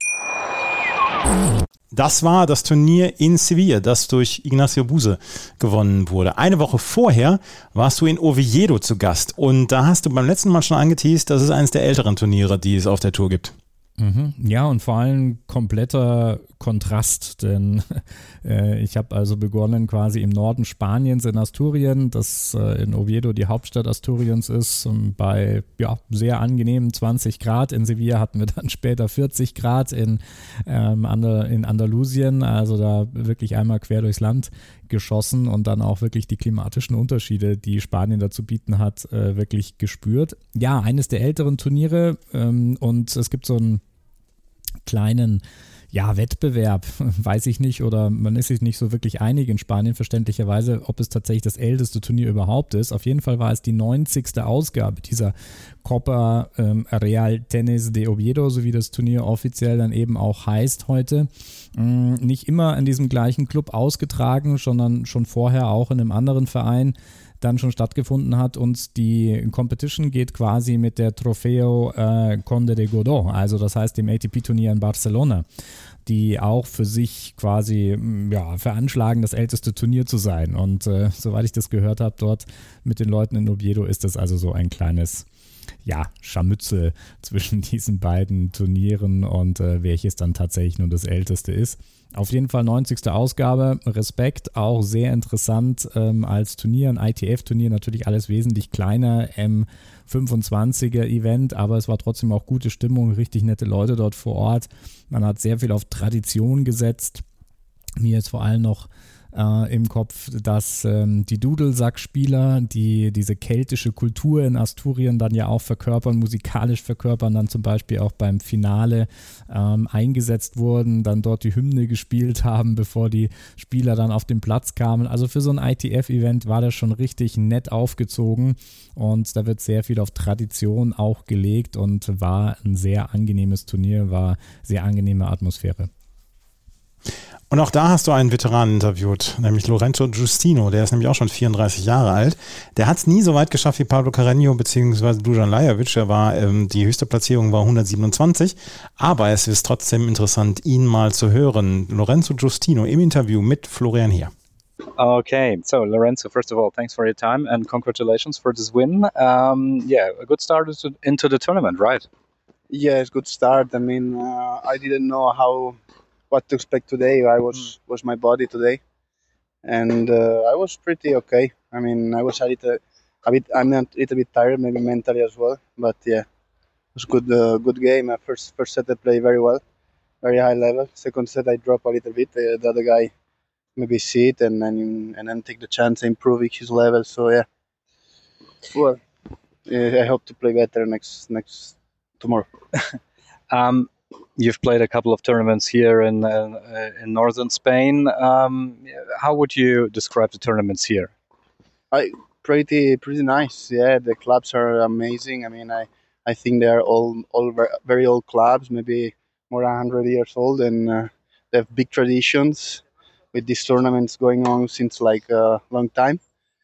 Das war das Turnier in Sevilla, das durch Ignacio Buse gewonnen wurde. Eine Woche vorher warst du in Oviedo zu Gast und da hast du beim letzten Mal schon angeteast, das ist eines der älteren Turniere, die es auf der Tour gibt. Mhm. Ja, und vor allem kompletter Kontrast, denn äh, ich habe also begonnen quasi im Norden Spaniens in Asturien, das äh, in Oviedo die Hauptstadt Asturiens ist, und bei ja, sehr angenehmen zwanzig Grad. In Sevilla hatten wir dann später vierzig Grad in, ähm, Andal- in Andalusien, also da wirklich einmal quer durchs Land geschossen und dann auch wirklich die klimatischen Unterschiede, die Spanien da zu bieten hat, äh, wirklich gespürt. Ja, eines der älteren Turniere ähm, und es gibt so einen kleinen ja, Wettbewerb, weiß ich nicht, oder man ist sich nicht so wirklich einig in Spanien verständlicherweise, ob es tatsächlich das älteste Turnier überhaupt ist. Auf jeden Fall war es die neunzigste Ausgabe dieser Copa ähm, Real Tenis de Oviedo, so wie das Turnier offiziell dann eben auch heißt heute. Ähm, nicht immer in diesem gleichen Club ausgetragen, sondern schon vorher auch in einem anderen Verein dann schon stattgefunden hat und die Competition geht quasi mit der Trofeo äh, Conde de Godó, also das heißt dem A T P-Turnier in Barcelona, die auch für sich quasi ja, veranschlagen, das älteste Turnier zu sein und äh, soweit ich das gehört habe, dort mit den Leuten in Oviedo ist das also so ein kleines ja, Scharmützel zwischen diesen beiden Turnieren und äh, welches dann tatsächlich nur das älteste ist. Auf jeden Fall neunzigste Ausgabe, Respekt, auch sehr interessant ähm, als Turnier, ein I T F-Turnier, natürlich alles wesentlich kleiner, M fünfundzwanziger Event, aber es war trotzdem auch gute Stimmung, richtig nette Leute dort vor Ort. Man hat sehr viel auf Tradition gesetzt. Mir ist vor allem noch äh, im Kopf, dass ähm, die Dudelsackspieler, die diese keltische Kultur in Asturien dann ja auch verkörpern, musikalisch verkörpern, dann zum Beispiel auch beim Finale ähm, eingesetzt wurden, dann dort die Hymne gespielt haben, bevor die Spieler dann auf den Platz kamen. Also für so ein I T F-Event war das schon richtig nett aufgezogen und da wird sehr viel auf Tradition auch gelegt und war ein sehr angenehmes Turnier, war sehr angenehme Atmosphäre. Und auch da hast du einen Veteranen interviewt, nämlich Lorenzo Giustino, der ist nämlich auch schon vierunddreißig Jahre alt. Der hat es nie so weit geschafft wie Pablo Carreño bzw. Dusan Lajovic. Er war, ähm, die höchste Platzierung war hundertsiebenundzwanzig, aber es ist trotzdem interessant, ihn mal zu hören. Lorenzo Giustino im Interview mit Florian Heer. Okay, so Lorenzo, first of all, thanks for your time and congratulations for this win. Um, yeah, a good start into the tournament, right? Yeah, it's a good start. I mean, uh, I didn't know how... what to expect today. I was mm. was my body today, and uh, I was pretty okay. I mean, I was a little, a bit, I'm a little bit tired, maybe mentally as well. But yeah, it was good, uh, good game. Uh, first first set I played very well, very high level. Second set I dropped a little bit. Uh, the other guy maybe see it and then and then take the chance of improving his level. So yeah, well, uh, I hope to play better next next tomorrow. um. You've played a couple of tournaments here in uh, in northern Spain. Um, how would you describe the tournaments here? I pretty pretty nice. Yeah, the clubs are amazing. I mean, I, I think they are all all very old clubs, maybe more than one hundred years old, and uh, they have big traditions with these tournaments going on since like a long time.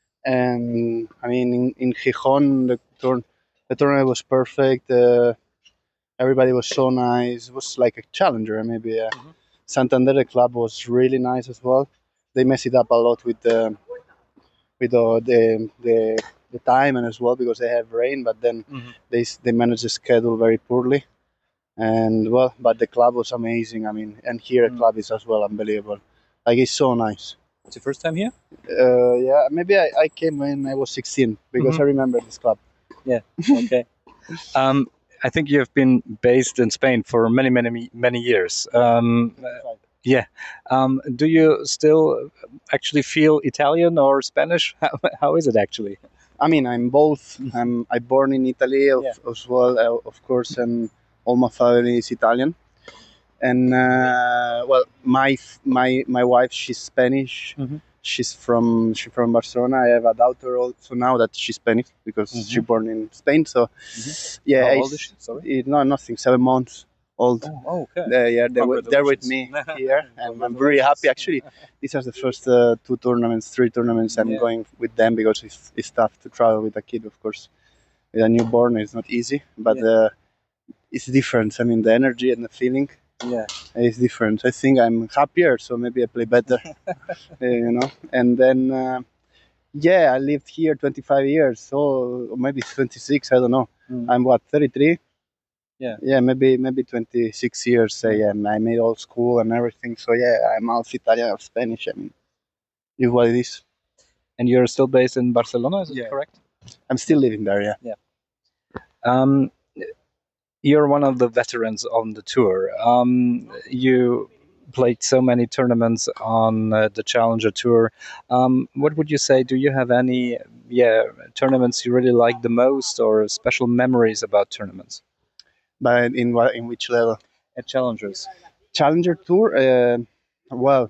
And I mean, in, in Gijón, the, tour- the tournament was perfect. Uh, Everybody was so nice. It was like a challenger, maybe. Uh, mm-hmm. Santander, the club, was really nice as well. They mess it up a lot with the with uh, the the the time and as well because they have rain. But then mm-hmm. they they manage the schedule very poorly. And well, but the club was amazing. I mean, and here mm-hmm. the club is as well unbelievable. Like it's so nice. It's your first time here? Uh, yeah, maybe I, I came when I was sixteen because mm-hmm. I remember this club. Yeah. Okay. um. I think you have been based in Spain for many, many, many years. Um, uh, yeah. Um, do you still actually feel Italian or Spanish? How, how is it actually? I mean, I'm both. I'm I born in Italy of, yeah. as well, uh, of course, and all my family is Italian. And uh, well, my my my wife, she's Spanish. Mm-hmm. She's from she's from Barcelona. I have a daughter also now that she's Spanish because mm-hmm. she's born in Spain. So mm-hmm. yeah, how old is she? Sorry, no, nothing. Seven months old. Oh, oh okay. Uh, yeah, they're, with, they're with me here, and I'm very happy. Actually, these are the first uh, two tournaments, three tournaments I'm yeah. going with them because it's, it's tough to travel with a kid. Of course, with a newborn, it's not easy, but yeah. uh, it's different. I mean, the energy and the feeling. Yeah, it's different. I think I'm happier, so maybe I play better, uh, you know. And then, uh, yeah, I lived here twenty-five years, so maybe twenty-six. I don't know. Mm. I'm what thirty-three. Yeah, yeah, maybe maybe twenty-six years. I am. I made all school and everything. So yeah, I'm half Italian, half Spanish. I mean, it's what it is. And you're still based in Barcelona, is it yeah. correct? I'm still living there. Yeah. Yeah. Um. You're one of the veterans on the tour. Um, you played so many tournaments on uh, the Challenger Tour. Um, what would you say? Do you have any, yeah, tournaments you really like the most, or special memories about tournaments? But in what, in which level? At Challengers. Challenger Tour. Uh, well,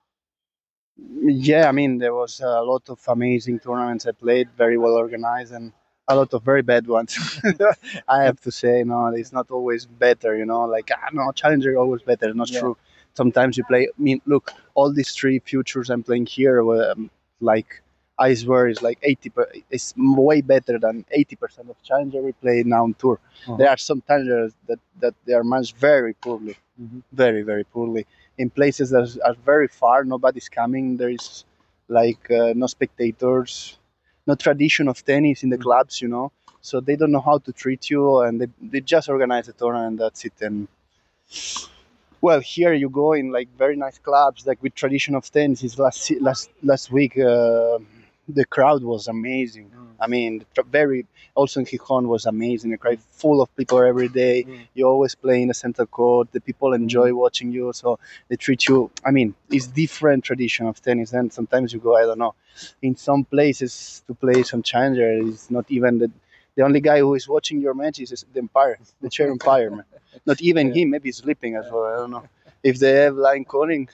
yeah. I mean, there was a lot of amazing tournaments I played, very well organized, and a lot of very bad ones. I have to say, no, it's not always better, you know, like, ah, no, Challenger always better. Not yeah. true. Sometimes you play, I mean, look, all these three futures I'm playing here, were, um, like, I swear is like eighty percent, it's way better than eighty percent of Challenger we play now on tour. Uh-huh. There are some Challengers that, that they are managed very poorly, mm-hmm. very, very poorly. In places that are very far, nobody's coming, there is, like, uh, no spectators, no tradition of tennis in the clubs, you know. So they don't know how to treat you, and they, they just organize a tournament. That's it. And well, here you go in like very nice clubs, like with tradition of tennis. Is last last last week. Uh, The crowd was amazing. Mm. I mean, very also in Gijón was amazing. The crowd full of people every day. Mm. You always play in the center court. The people enjoy mm. watching you, so they treat you. I mean, it's different tradition of tennis. And sometimes you go, I don't know, in some places to play some challenger is not even the the only guy who is watching your match is the umpire, the chair umpire. Man. Not even yeah. him. Maybe he's sleeping as well. I don't know if they have line calling.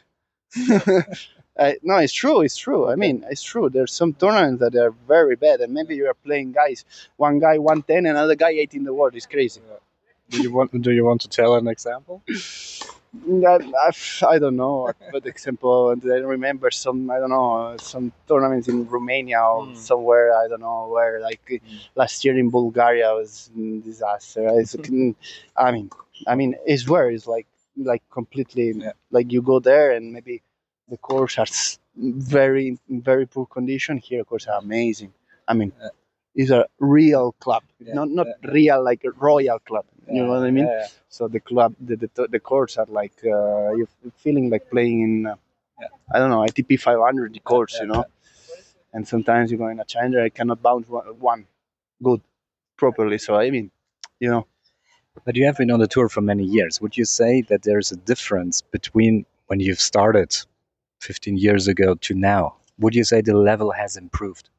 Uh, no, it's true. It's true. I mean, it's true. There's some tournaments that are very bad, and maybe you are playing guys. One guy one ten, another guy eight in the world. It's crazy. Yeah. Do you want? Do you want to tell an example? I, I, I don't know. But example, I remember some. I don't know some tournaments in Romania or mm. somewhere. I don't know where. Like mm. last year in Bulgaria was a disaster. It's, I mean, I mean, it's where it's like like completely yeah. like you go there and maybe. The courts are very, very poor condition. Here, of course, are amazing. I mean, yeah. it's a real club, yeah. not not yeah. real like a royal club. Yeah. You know what I mean? Yeah, yeah. So the club, the the, the courts are like uh, you're feeling like playing in, uh, yeah. I don't know, A T P five hundred the courts, yeah, yeah, you know. Yeah. And sometimes you go in a challenger, I cannot bounce one good properly. So I mean, you know. But you have been on the tour for many years. Would you say that there's a difference between when you've started fifteen years ago to now? Would you say the level has improved?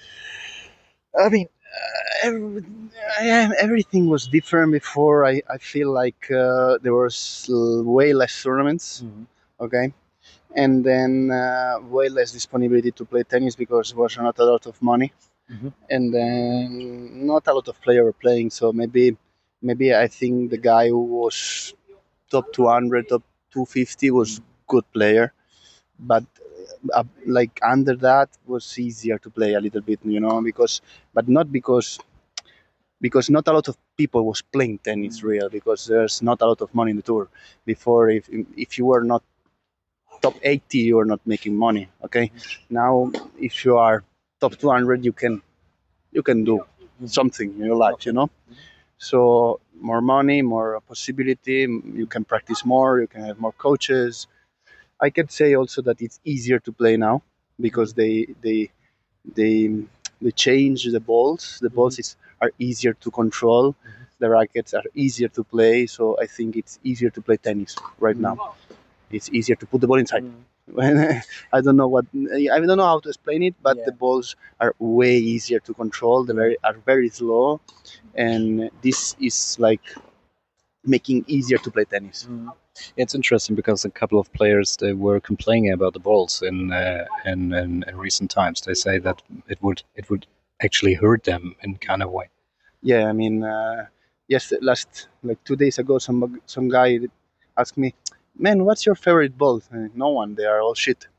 I mean, uh, every, everything was different before. I, I feel like uh, there was way less tournaments, mm-hmm. okay? And then uh, way less disponibility to play tennis because there was not a lot of money. Mm-hmm. And then not a lot of players were playing. So maybe, maybe I think the guy who was top two hundred, top two fifty was good player. But uh, like under that was easier to play a little bit, you know, because but not because because not a lot of people was playing tennis real because there's not a lot of money in the tour. Before, if if you were not top eighty, you were not making money. Okay, now if you are top two hundred, you can you can do something in your life, you know. So more money, more possibility. You can practice more. You can have more coaches. I can say also that it's easier to play now because they they they they change the balls. The balls is, are easier to control. Mm-hmm. The rackets are easier to play. So I think it's easier to play tennis right mm-hmm. now. It's easier to put the ball inside. Mm-hmm. I don't know what I don't know how to explain it, but yeah. the balls are way easier to control. They very are very slow, and this is like making easier to play tennis. Mm-hmm. It's interesting because a couple of players they were complaining about the balls in, uh, in, in in recent times. They say that it would it would actually hurt them in kind of way. Yeah, I mean, uh, yes, last like two days ago, some some guy asked me, "Man, what's your favorite ball?" Uh, no one. They are all shit.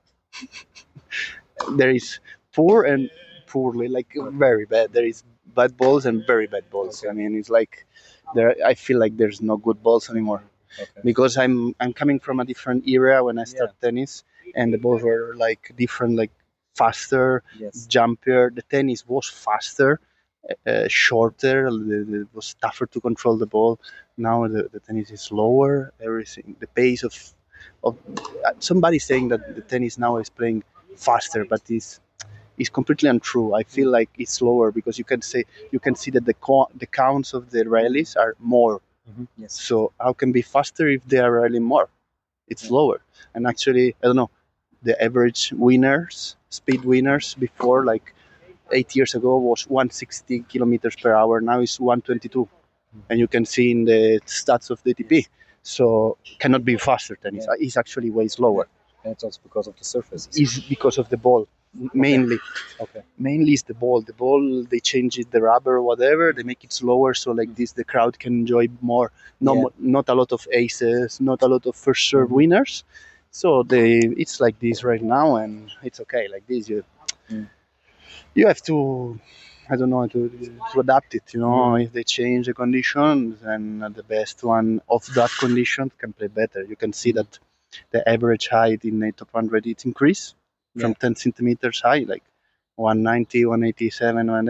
There is poor and poorly, like very bad. There is bad balls and very bad balls. Okay. I mean, it's like there. I feel like there's no good balls anymore. Okay. Because I'm I'm coming from a different era when I started yeah. tennis, and the balls were like different, like faster, yes. jumpier. The tennis was faster, uh, shorter. It was tougher to control the ball. Now the, the tennis is slower. Everything, the pace of of uh, somebody saying that the tennis now is playing faster, but it's is completely untrue. I feel like it's slower because you can say you can see that the co- the counts of the rallies are more. Mm-hmm. Yes. So how can be faster if they are rallying more? It's yeah. slower. And actually, I don't know, the average winners, speed winners before, like eight years ago, was one hundred sixty kilometers per hour. Now it's one twenty-two. Mm-hmm. And you can see in the stats of the A T P. So cannot be faster tennis. Yeah. It's actually way slower. And it's also because of the surface. It's because of the ball. Mainly, okay. Mainly is the ball. The ball, they change it, the rubber, or whatever. They make it slower, so like this, the crowd can enjoy more. No, yeah. Not a lot of aces, not a lot of first serve mm-hmm. winners. So they, it's like this right now, and it's okay. Like this, you, mm. you have to, I don't know, to to adapt it. You know, mm. if they change the conditions, then the best one of that condition can play better. You can see that the average height in the top one hundred it increase. From yeah. ten centimeters high, like one ninety, one eighty-seven, and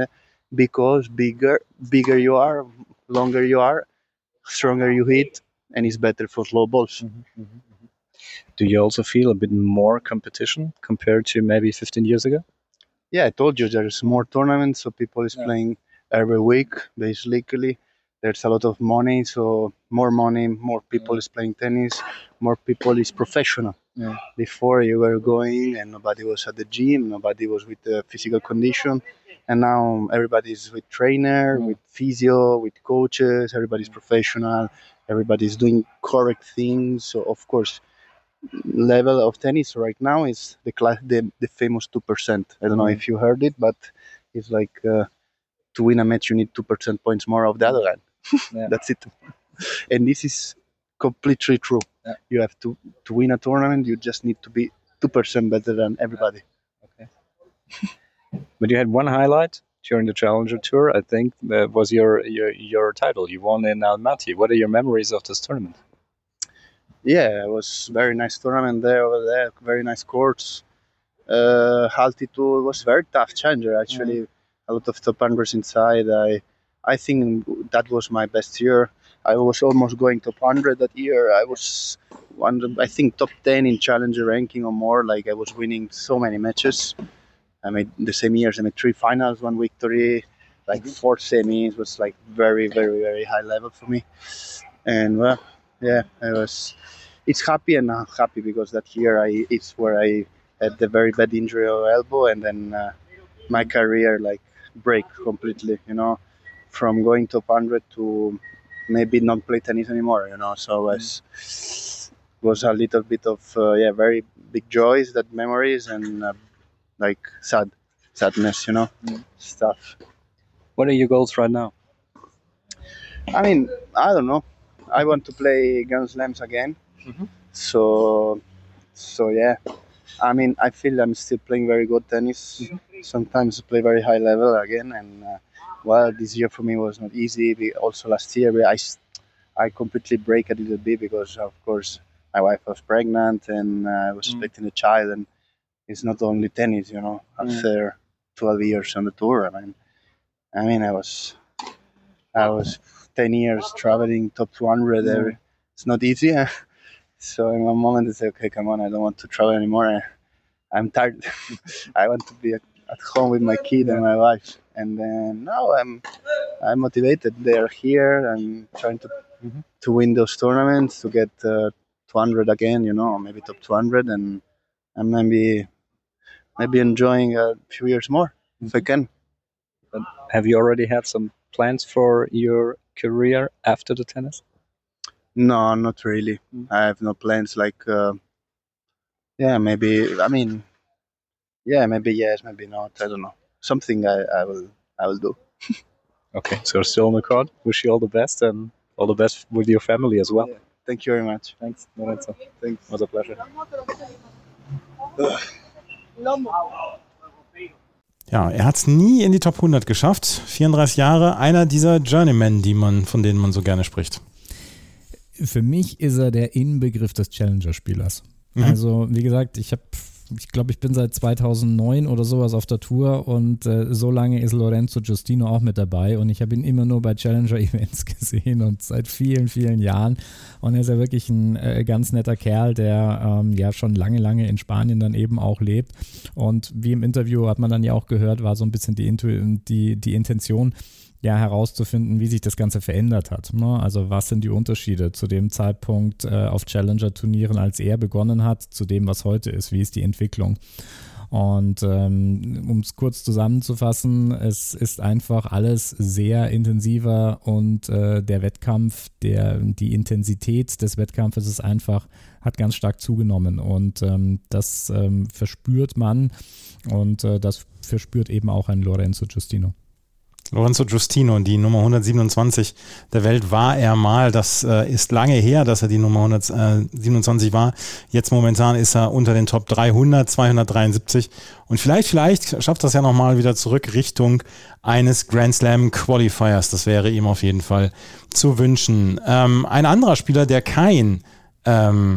because bigger, bigger you are, longer you are, stronger you hit, and it's better for slow balls. Mm-hmm, mm-hmm. Do you also feel a bit more competition compared to maybe fifteen years ago? Yeah, I told you there's more tournaments, so people is Yeah. playing every week, basically. There's a lot of money, so more money, more people is playing tennis, more people is professional. Yeah. Before you were going and nobody was at the gym, nobody was with the physical condition, and now everybody's with trainer, with physio, with coaches, everybody's professional, everybody's doing correct things. So of course, level of tennis right now is the class, the, the famous two percent. I don't know Mhm. if you heard it, but it's like uh, to win a match you need two percent points more of the other guy. Yeah. That's it. And this is completely true. Yeah. You have to to win a tournament, you just need to be two percent better than everybody. But you had one highlight during the Challenger Tour, I think, that was your, your your title. You won in Almaty. What are your memories of this tournament? Yeah, it was very nice tournament there over there. Very nice courts. Uh, altitude was very tough challenger actually. A lot of top hundreds inside. I I think that was my best year. I was almost going top one hundred that year. I was one, I think top ten in challenger ranking or more. Like I was winning so many matches. I made the same years. I made three finals, one victory, like four semis. It was like very, very, very high level for me. And well, yeah, I was. It's happy and not happy because that year I it's where I had the very bad injury of elbow, and then uh, my career like break completely. You know, from going top one hundred to maybe not play tennis anymore. You know, so it was was a little bit of uh, yeah, very big joys, that memories, and uh, like sad sadness. You know, stuff. What are your goals right now? I mean, I don't know. I want to play Grand Slams again. Mhm. So, so yeah. I mean, I feel I'm still playing very good tennis. Sometimes play very high level again. And uh, well, this year for me was not easy. Be- Also last year, I, s- I completely break a little bit because, of course, my wife was pregnant and uh, I was expecting a child. And it's not only tennis, you know. Mm. After twelve years on the tour, I mean, I mean, I was, I was ten years traveling top two hundred. Mm. Every, it's not easy. So in one moment I say, okay, come on, I don't want to travel anymore. I, I'm tired. I want to be at, at home with my kid and my wife. And then now I'm, I'm motivated. They are here. I'm trying to, to win those tournaments, to get uh, two hundred again, you know, or maybe top two hundred, and and maybe, maybe enjoying a few years more if I can. But have you already had some plans for your career after the tennis? No, not really. I have no plans. Like, uh, yeah, maybe. I mean, yeah, maybe yes, maybe not. I don't know. Something I, I will, I will do. Okay, so still on the court. Wish you all the best and all the best with your family as well. Thank you very much. Thanks, Lorenzo. Thanks. It was a pleasure. Ja, er hat es nie in die Top hundert geschafft. vierunddreißig Jahre, einer dieser Journeymen, die man, von denen man so gerne spricht. Für mich ist er der Inbegriff des Challenger-Spielers. Mhm. Also, wie gesagt, ich habe, ich glaube, ich bin seit zweitausendneun oder sowas auf der Tour und äh, so lange ist Lorenzo Giustino auch mit dabei und ich habe ihn immer nur bei Challenger-Events gesehen und seit vielen, vielen Jahren. Und er ist ja wirklich ein äh, ganz netter Kerl, der ähm, ja schon lange, lange in Spanien dann eben auch lebt. Und wie im Interview hat man dann ja auch gehört, war so ein bisschen die, Intu- die, die Intention, ja, herauszufinden, wie sich das Ganze verändert hat. Ne? Also was sind die Unterschiede zu dem Zeitpunkt äh, auf Challenger-Turnieren, als er begonnen hat, zu dem, was heute ist? Wie ist die Entwicklung? Und ähm, um es kurz zusammenzufassen, es ist einfach alles sehr intensiver und äh, der Wettkampf, der, die Intensität des Wettkampfes ist einfach, hat ganz stark zugenommen und ähm, das ähm, verspürt man und äh, das verspürt eben auch ein Lorenzo Giustino. Lorenzo Giustino, die Nummer hundertsiebenundzwanzig der Welt war er mal. Das äh, ist lange her, dass er die Nummer hundertsiebenundzwanzig war. Jetzt momentan ist er unter den Top dreihundert, zweihundertdreiundsiebzig. Und vielleicht, vielleicht schafft das ja nochmal wieder zurück Richtung eines Grand Slam Qualifiers. Das wäre ihm auf jeden Fall zu wünschen. Ähm, ein anderer Spieler, der kein ähm,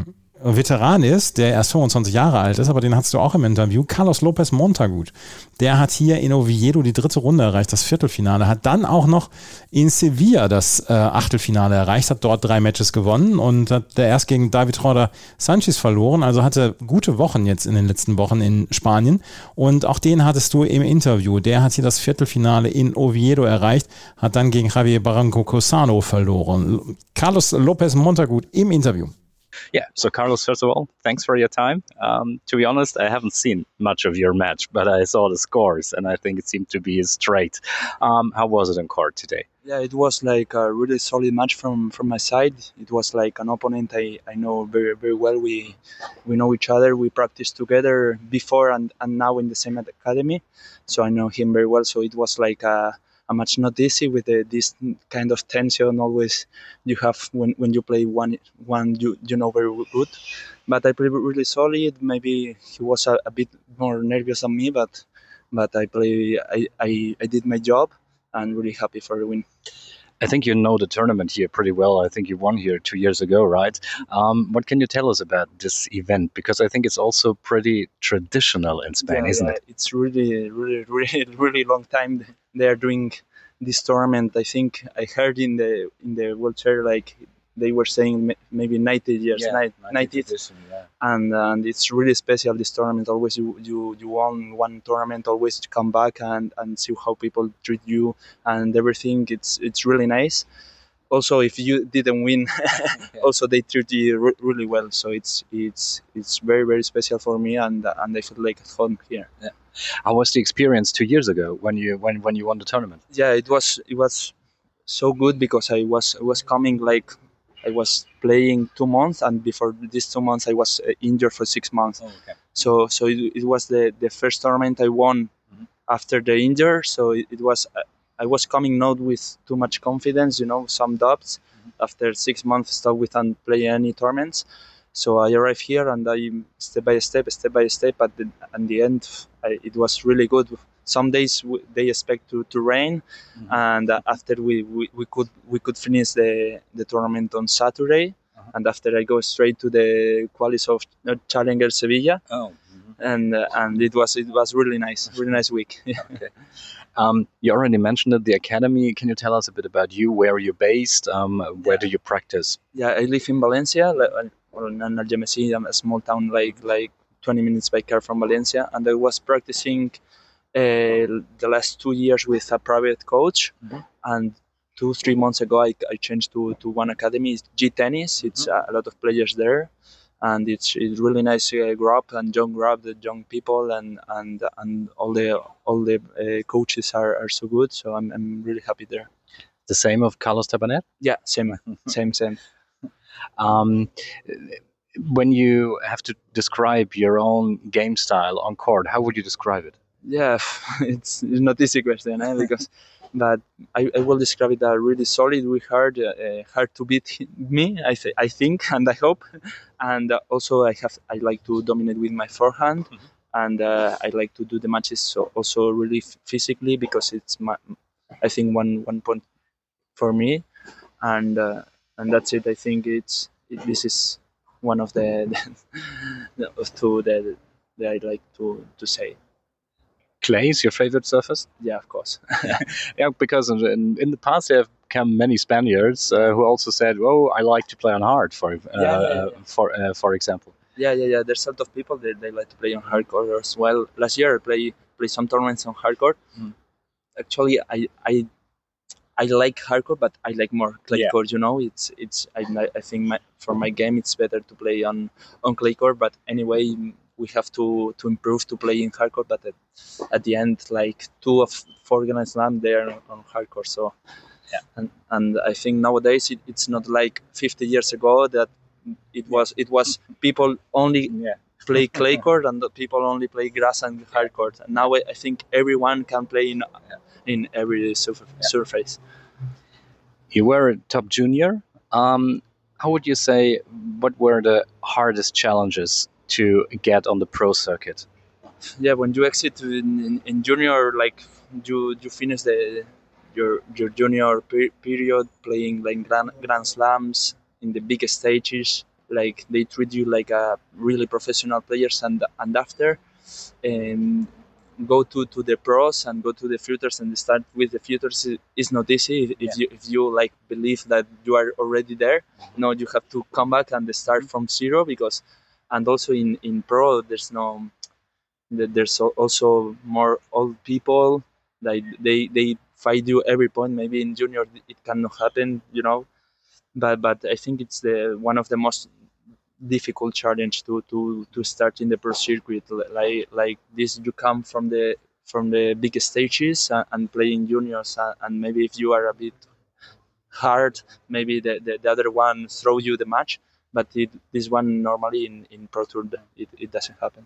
Veteran ist, der erst fünfundzwanzig Jahre alt ist, aber den hattest du auch im Interview, Carlos López Montagut. Der hat hier in Oviedo die dritte Runde erreicht, das Viertelfinale, hat dann auch noch in Sevilla das äh, Achtelfinale erreicht, hat dort drei Matches gewonnen und hat der erst gegen David Roda Sanchez verloren, also hatte gute Wochen jetzt in den letzten Wochen in Spanien und auch den hattest du im Interview. Der hat hier das Viertelfinale in Oviedo erreicht, hat dann gegen Javier Barranco Cosano verloren. Carlos López Montagut im Interview. Yeah, so Carlos, first of all, thanks for your time. Um, to be honest, I haven't seen much of your match, but I saw the scores and I think it seemed to be straight. Um, how was it in court today? Yeah, it was like a really solid match from, from my side. It was like an opponent I, I know very very well. We we know each other. We practiced together before and, and now in the same academy. So I know him very well. So it was like a a match not easy with the, this kind of tension always you have when, when you play one one you you know very good. But I played really solid. Maybe he was a, a bit more nervous than me, but but I play I, I, I did my job and really happy for the win. I think you know the tournament here pretty well. I think you won here two years ago, right? Um, what can you tell us about this event? Because I think it's also pretty traditional in Spain, yeah, isn't yeah. it? It's really, really, really, really long time they are doing this tournament. I think I heard in the in the World Tour like they were saying maybe ninety years, Yeah, ninety, edition, yeah. and and it's really special. This tournament always you you, you won one tournament, always come back and, and see how people treat you and everything. It's it's really nice. Also, if you didn't win, also they treat you re- really well. So it's it's it's very very special for me, and and I feel like at home here. Yeah. How was the experience two years ago when you when, when you won the tournament? Yeah, it was it was so good because I was I was coming like I was playing two months, and before these two months I was uh, injured for six months. Oh, okay. So so it, it was the, the first tournament I won mm-hmm. after the injury. So it, it was uh, I was coming not with too much confidence, you know, some doubts. Mm-hmm. After six months, stop without playing any tournaments. So I arrived here and I step by step, step by step. At the, at the end, I, it was really good. Some days w- they expect to, to rain, mm-hmm. and uh, after we, we, we could we could finish the, the tournament on Saturday, uh-huh. and after I go straight to the qualis of uh, Challenger Sevilla, oh. mm-hmm. and uh, and it was it was really nice, really nice week. Okay. Um, you already mentioned it, the academy. Can you tell us a bit about you? Where are you based? Um, where do you practice? Yeah, I live in Valencia, or in Algemesí, a small town like like twenty minutes by car from Valencia, and I was practicing uh, the last two years with a private coach, mm-hmm. and two three months ago I, I changed to, to one academy, it's G Tennis. It's mm-hmm. a, a lot of players there, and it's it's really nice uh, group and young group, the young people, and and and all the all the uh, coaches are, are so good. So I'm I'm really happy there. The same of Carlos Tabanet? Yeah, same, same, same. Um, when you have to describe your own game style on court, how would you describe it? Yeah, it's, it's not easy question, eh? because, but I, I will describe it as really solid, really hard, uh, hard to beat me. I th- I think and I hope, and uh, also I have I like to dominate with my forehand, mm-hmm. and uh, I like to do the matches so also really f- physically because it's my I think one one point for me, and uh, and that's it. I think it's it, this is one of the, the of two that that I like to to say. Clay is your favorite surface? Yeah, of course. Yeah, because in, in the past there have come many Spaniards uh, who also said, "Oh, I like to play on hard," for uh, yeah, yeah, yeah. for uh, for example. Yeah, yeah, yeah. There's a lot of people that they like to play on hardcore as well. Last year I play play some tournaments on hardcore. Mm. Actually, I I I like hardcore, but I like more clay yeah. court. You know, it's it's I I think my, for my game it's better to play on on clay court. But anyway, we have to, to improve to play in hardcore, but at, at the end, like two of four Grand Slam, they're on hardcore. So, yeah. and and I think nowadays it, it's not like fifty years ago that it was it was people only yeah. play clay court and people only play grass and hardcore. And now I think everyone can play in in every surf- yeah. surface. You were a top junior. Um, how would you say? What were the hardest challenges to get on the pro circuit? Yeah, when you exit in, in, in junior, like you you finish the your your junior per- period playing like grand, grand slams in the biggest stages like they treat you like a really professional players, and and after um, go to, to the pros and go to the futures and start with the futures is, is not easy if, if Yeah. you if you like believe that you are already there. No, you have to come back and start from zero, because and also in, in pro there's no there's al- also more old people, like they they fight you every point. Maybe in junior it cannot happen, you know, but but I think it's the one of the most difficult challenge to to to start in the pro circuit. Like like this, you come from the from the big stages and, and play in juniors, and, and maybe if you are a bit hard, maybe the, the, the other one throw you the match, but it, this one normally in, in pro tour it, it doesn't happen.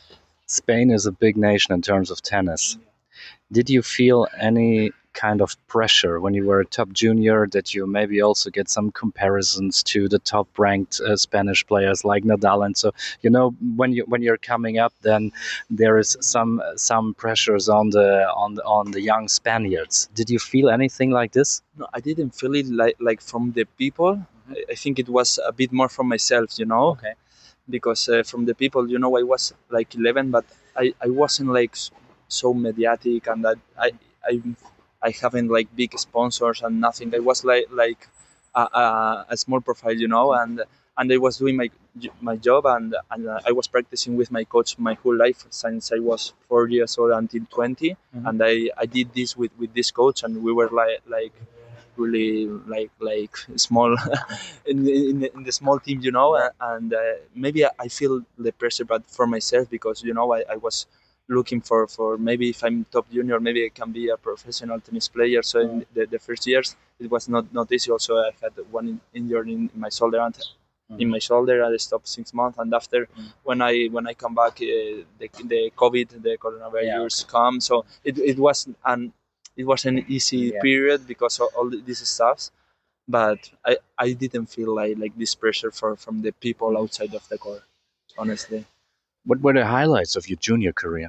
Spain is a big nation in terms of tennis. Did you feel any kind of pressure when you were a top junior, that you maybe also get some comparisons to the top ranked uh, Spanish players like Nadal? And so, you know, when you when you're coming up, then there is some some pressures on the on the, on the young Spaniards. Did you feel anything like this? No, I didn't feel it like like from the people. Mm-hmm. I, I think it was a bit more from myself, you know. Okay. Because uh, from the people, you know, I was like eleven, but I, I wasn't like so mediatic, and that I I I haven't like big sponsors and nothing. I was like like a, a, a small profile, you know, and and I was doing my my job, and and uh, I was practicing with my coach my whole life since I was four years old until twenty, Mhm. and I, I did this with, with this coach, and we were like like really like like small in, in, the- in the small team, you know, and, and uh, maybe I feel the pressure, but for myself, because you know I, I was looking for, for maybe if I'm top junior, maybe I can be a professional tennis player. So in the, the first years it was not, not easy. Also I had one in, injury in, in my shoulder, and in my shoulder I stopped six months, and after when I when I come back, uh, the, the COVID, the coronavirus come, so it, it was an it was an easy Yeah. period because of all these stuffs, but I, I didn't feel like, like this pressure for, from the people outside of the court, honestly. What were the highlights of your junior career?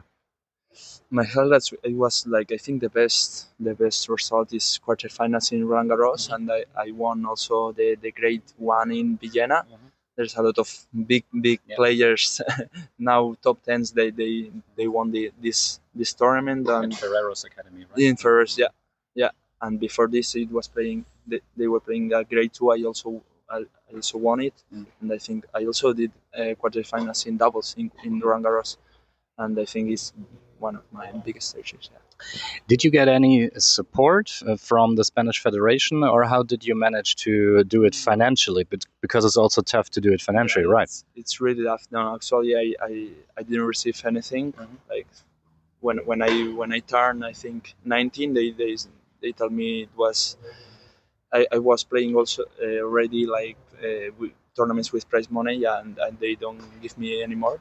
My highlights, it was like I think the best the best result is quarterfinals in Roland Garros, and I, I won also the, the grade one in Vienna. There's a lot of big big Yeah. players now top tens. They they, they won the this this tournament, and Ferrero's Academy, right? in first, yeah, yeah. And before this, it was playing. They, they were playing a grade two. I also I also won it, Mm. and I think I also did uh, quarterfinals in doubles in in Roland Garros, and I think it's one of my biggest stages. Yeah. Did you get any support uh, from the Spanish Federation, or how did you manage to do it financially? But because it's also tough to do it financially, Yeah, right? It's, it's really tough. No, actually, I, I, I didn't receive anything. Like when when I when I turned, I think nineteen, they they they told me it was. I, I was playing also uh, already like uh, with tournaments with prize money, and, and they don't give me anymore.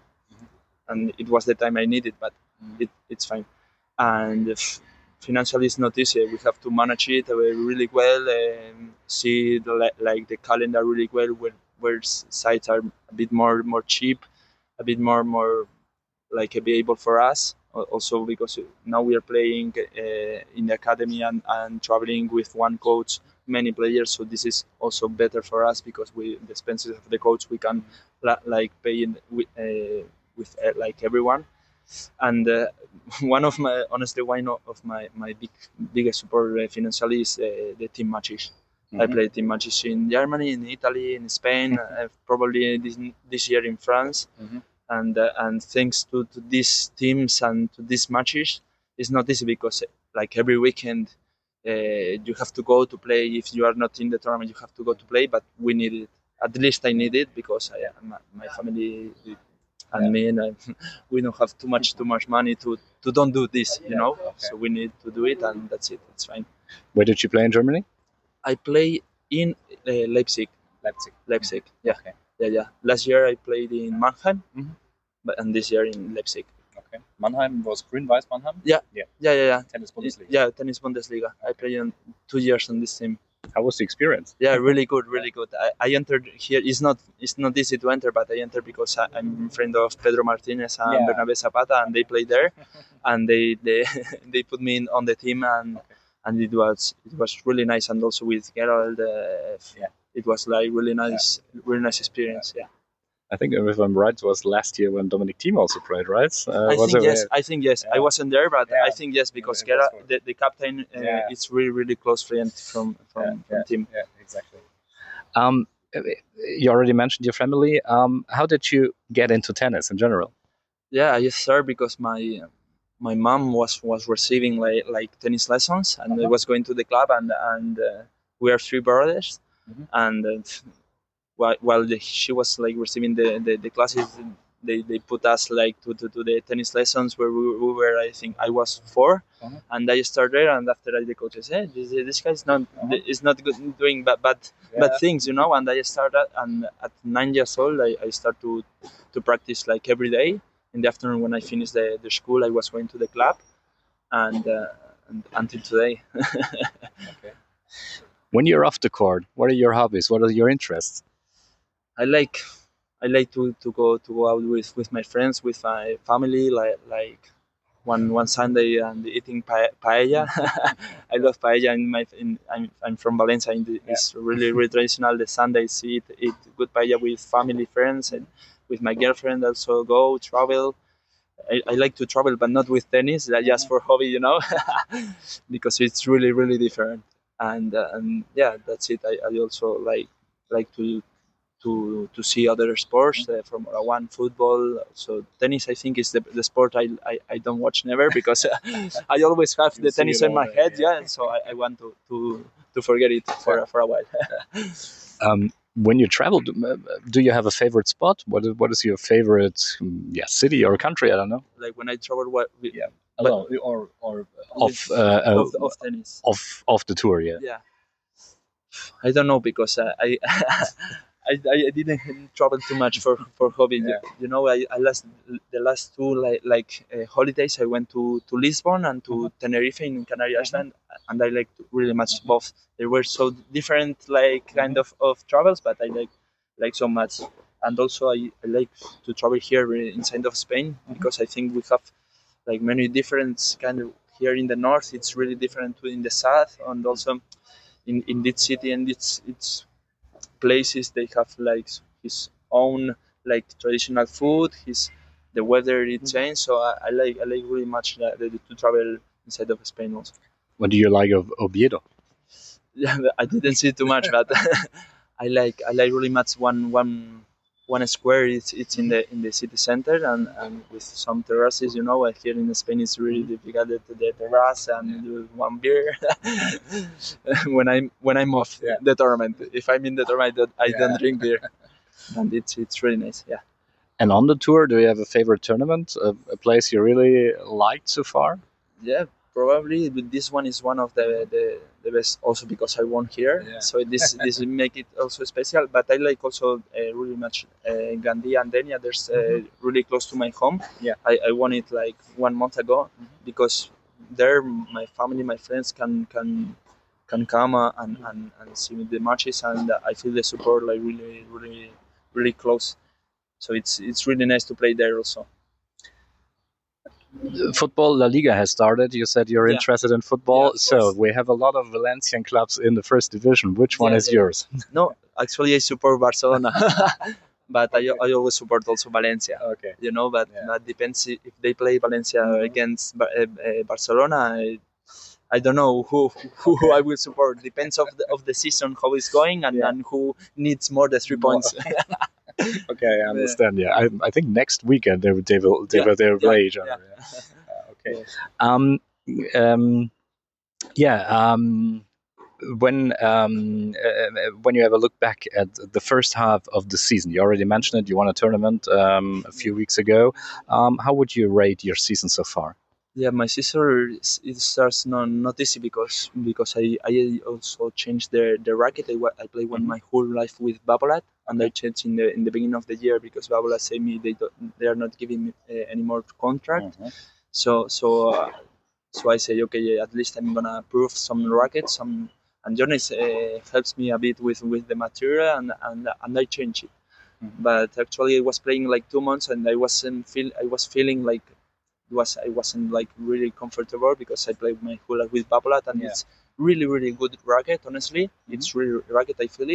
And it was the time I needed, but it, it's fine. And f- financially, it's not easy. We have to manage it uh, really well, and see the, li- like the calendar really well, where where s- sites are a bit more more cheap, a bit more more like available for us. Al- Also because now we are playing uh, in the academy and, and traveling with one coach, many players. So this is also better for us because we the expenses of the coach we can la- like pay in, with, uh, with uh, like everyone. And uh, one of my honestly one of my my big biggest support uh, financially is uh, the team matches. I Mhm. play team matches in Germany, in Italy, in Spain, uh, probably this this year in France. Mhm. And uh, and thanks to, to these teams and to these matches, it's not easy because uh, like every weekend uh, you have to go to play. If you are not in the tournament, you have to go to play. But we need it. At least I need it because I, my, my family and Yeah. me and I, we don't have too much too much money to, to don't do this, you know. Okay. So we need to do it, and that's it. It's fine. Where did you play in Germany? I play in uh, Leipzig. Leipzig. Leipzig. Yeah. Okay. Yeah, yeah. Last year I played in Mannheim, Mhm. but and this year in Leipzig. Okay. Mannheim was Grün-Weiß Mannheim? Yeah. Yeah. Yeah, yeah, yeah. Tennis Bundesliga. Yeah, tennis Bundesliga. I played in two years on this team. How was the experience? Yeah, really good, really good. I, I entered here. It's not it's not easy to enter, but I entered because I, I'm a friend of Pedro Martinez and Yeah. Bernabé Zapata, and they play there, and they they they put me in on the team, and and it was it was really nice, and also with Gerald. Uh, Yeah. it was like really nice, yeah. really nice experience. Yeah. I think if I'm right, it was last year when Dominic Thiem also played, right? Uh, I, think it, yes, I think yes. Yeah. I wasn't there, but yeah. I think yes, because yeah, Gera, the, the captain, uh, yeah. is really, really close friend from from, yeah. from yeah. Thiem. Yeah, exactly. Um, you already mentioned your family. Um, how did you get into tennis in general? Yeah, I started because my my mom was, was receiving like like tennis lessons, and uh-huh. I was going to the club, and and uh, we are three brothers, mm-hmm. and. Uh, While, while the, she was like receiving the, the, the classes, they, they put us like to, to, to the tennis lessons where we, we were, I think I was four, uh-huh. and I started, and after that the coach said, hey, this, this guy's not uh-huh. is not good doing bad bad, yeah. bad things, you know. And I started, and at nine years old, I, I started to to practice like every day. In the afternoon when I finished the, the school, I was going to the club, and, uh, and until today. Okay. When you're off the court, what are your hobbies? What are your interests? I like I like to, to go to go out with, with my friends, with my family, like like one one Sunday and eating pa- paella. I love paella. In my in, I'm I'm from Valencia. And it's yeah. really really traditional. The Sundays eat eat good paella with family, friends, and with my girlfriend. Also go travel. I, I like to travel, but not with tennis. Just for hobby, you know, because it's really really different. And uh, and yeah, that's it. I, I also like like to. to to see other sports, uh, from one football. So tennis, I think, is the, the sport I, I, I don't watch never, because uh, I always have the tennis in my head, yeah, and so I, I want to, to, to forget it for, for a while. um, when you travel, do, do you have a favorite spot? What is, what is your favorite yeah, city or country? I don't know. Like when I travel, what? With, yeah, alone, or or off uh, uh, of, of tennis, off off the tour, yeah. Yeah, I don't know, because uh, I. I, I didn't travel too much for, for hobby. Yeah. You know, I, I last the last two like like uh, holidays I went to, to Lisbon and to uh-huh. Tenerife in Canary Island, uh-huh. and I liked really much uh-huh. both. They were so different, like uh-huh. kind of, of travels, but I like like so much. And also I, I like to travel here inside of Spain, uh-huh. because I think we have like many different kind of here in the north. It's really different to in the south, and also in, in this city, and it's it's. places they have like his own like traditional food, his the weather it changed, so I, I like I like really much uh, to travel inside of Spain also. What do you like of Oviedo? Yeah, I didn't see too much, but I like I like really much one one one square. It's it's in the in the city center, and, and with some terraces. You know, like here in Spain it's really difficult to the terrace and yeah. one beer. when I'm when I'm off yeah. the tournament, if I'm in the tournament, I yeah. don't drink beer, and it's it's really nice. Yeah. And on the tour, do you have a favorite tournament, a, a place you really liked so far? Yeah. Probably this one is one of the, the, the best, also because I won here. Yeah. So this this make it also special. But I like also uh, really much uh, Gandia and Denia. There's uh, mm-hmm. really close to my home. Yeah. I, I won it like one month ago, mm-hmm. because there my family, my friends can can can come uh, and, and, and see the matches, and uh, I feel the support like really really really close. So it's it's really nice to play there also. Football, La Liga has started. You said you're yeah. interested in football. Yeah, so we have a lot of Valencian clubs in the first division. Which one yeah, is yeah. yours? No, actually I support Barcelona. But okay. I, I always support also Valencia. Okay. You know, but yeah. that depends if they play Valencia mm-hmm. against uh, uh, Barcelona. I, I don't know who who okay. I will support. Depends of the of the season, how it's going, and, yeah. and who needs more the three points. Okay, I understand. Yeah, I, I think next weekend they will they will they yeah. will, they will yeah. play each other. Yeah. Yeah. Uh, okay. Yes. Um. Um. Yeah. Um. When um uh, when you have a look back at the first half of the season, you already mentioned it. You won a tournament um a few weeks ago. Um. How would you rate your season so far? Yeah, my sister, it starts not, not easy because because I, I also changed the, the racket. I, I played one my whole life with Babolat, and I changed in the in the beginning of the year because Babolat said me they don't, they are not giving me uh, any more contract. Mm-hmm. So so uh, so I say okay, at least I'm gonna prove some rackets. Some and Jonas uh, helps me a bit with, with the material, and and, and I change it. Mm-hmm. But actually, I was playing like two months, and I wasn't feel I was feeling like. Was I wasn't like really comfortable because I played my whole life with Babolat, and yeah. it's really really good racket. Honestly, mm-hmm. it's really racket. I feel it,